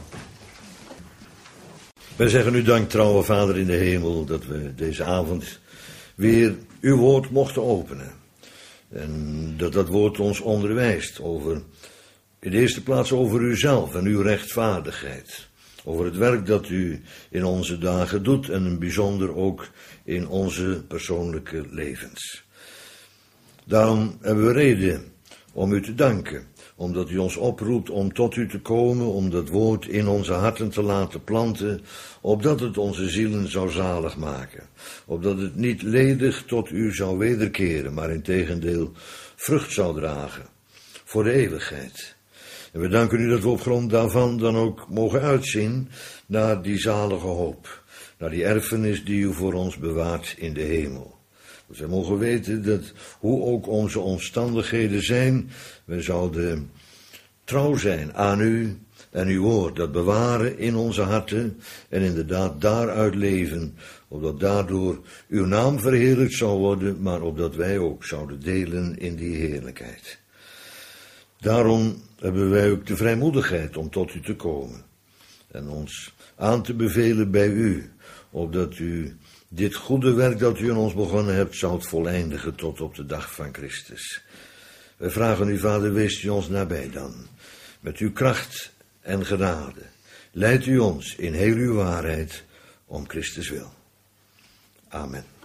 S1: Wij zeggen u dank, trouwe Vader in de hemel, dat we deze avond weer uw woord mochten openen. En dat dat woord ons onderwijst over, in de eerste plaats over uzelf en uw rechtvaardigheid. Over het werk dat u in onze dagen doet en in bijzonder ook in onze persoonlijke levens. Daarom hebben we reden om u te danken, omdat u ons oproept om tot u te komen, om dat woord in onze harten te laten planten, opdat het onze zielen zou zalig maken, opdat het niet ledig tot u zou wederkeren, maar integendeel vrucht zou dragen voor de eeuwigheid. En we danken u dat we op grond daarvan dan ook mogen uitzien naar die zalige hoop, naar die erfenis die u voor ons bewaart in de hemel. Dus wij mogen weten dat, hoe ook onze omstandigheden zijn, wij zouden trouw zijn aan u en uw woord, dat bewaren in onze harten en inderdaad daaruit leven, opdat daardoor uw naam verheerlijkt zou worden, maar opdat wij ook zouden delen in die heerlijkheid. Daarom hebben wij ook de vrijmoedigheid om tot u te komen en ons aan te bevelen bij u, opdat u dit goede werk dat u in ons begonnen hebt, zoudt voleindigen tot op de dag van Christus. Wij vragen u, Vader, wees u ons nabij dan, met uw kracht en genade. Leidt u ons in heel uw waarheid, om Christus wil. Amen.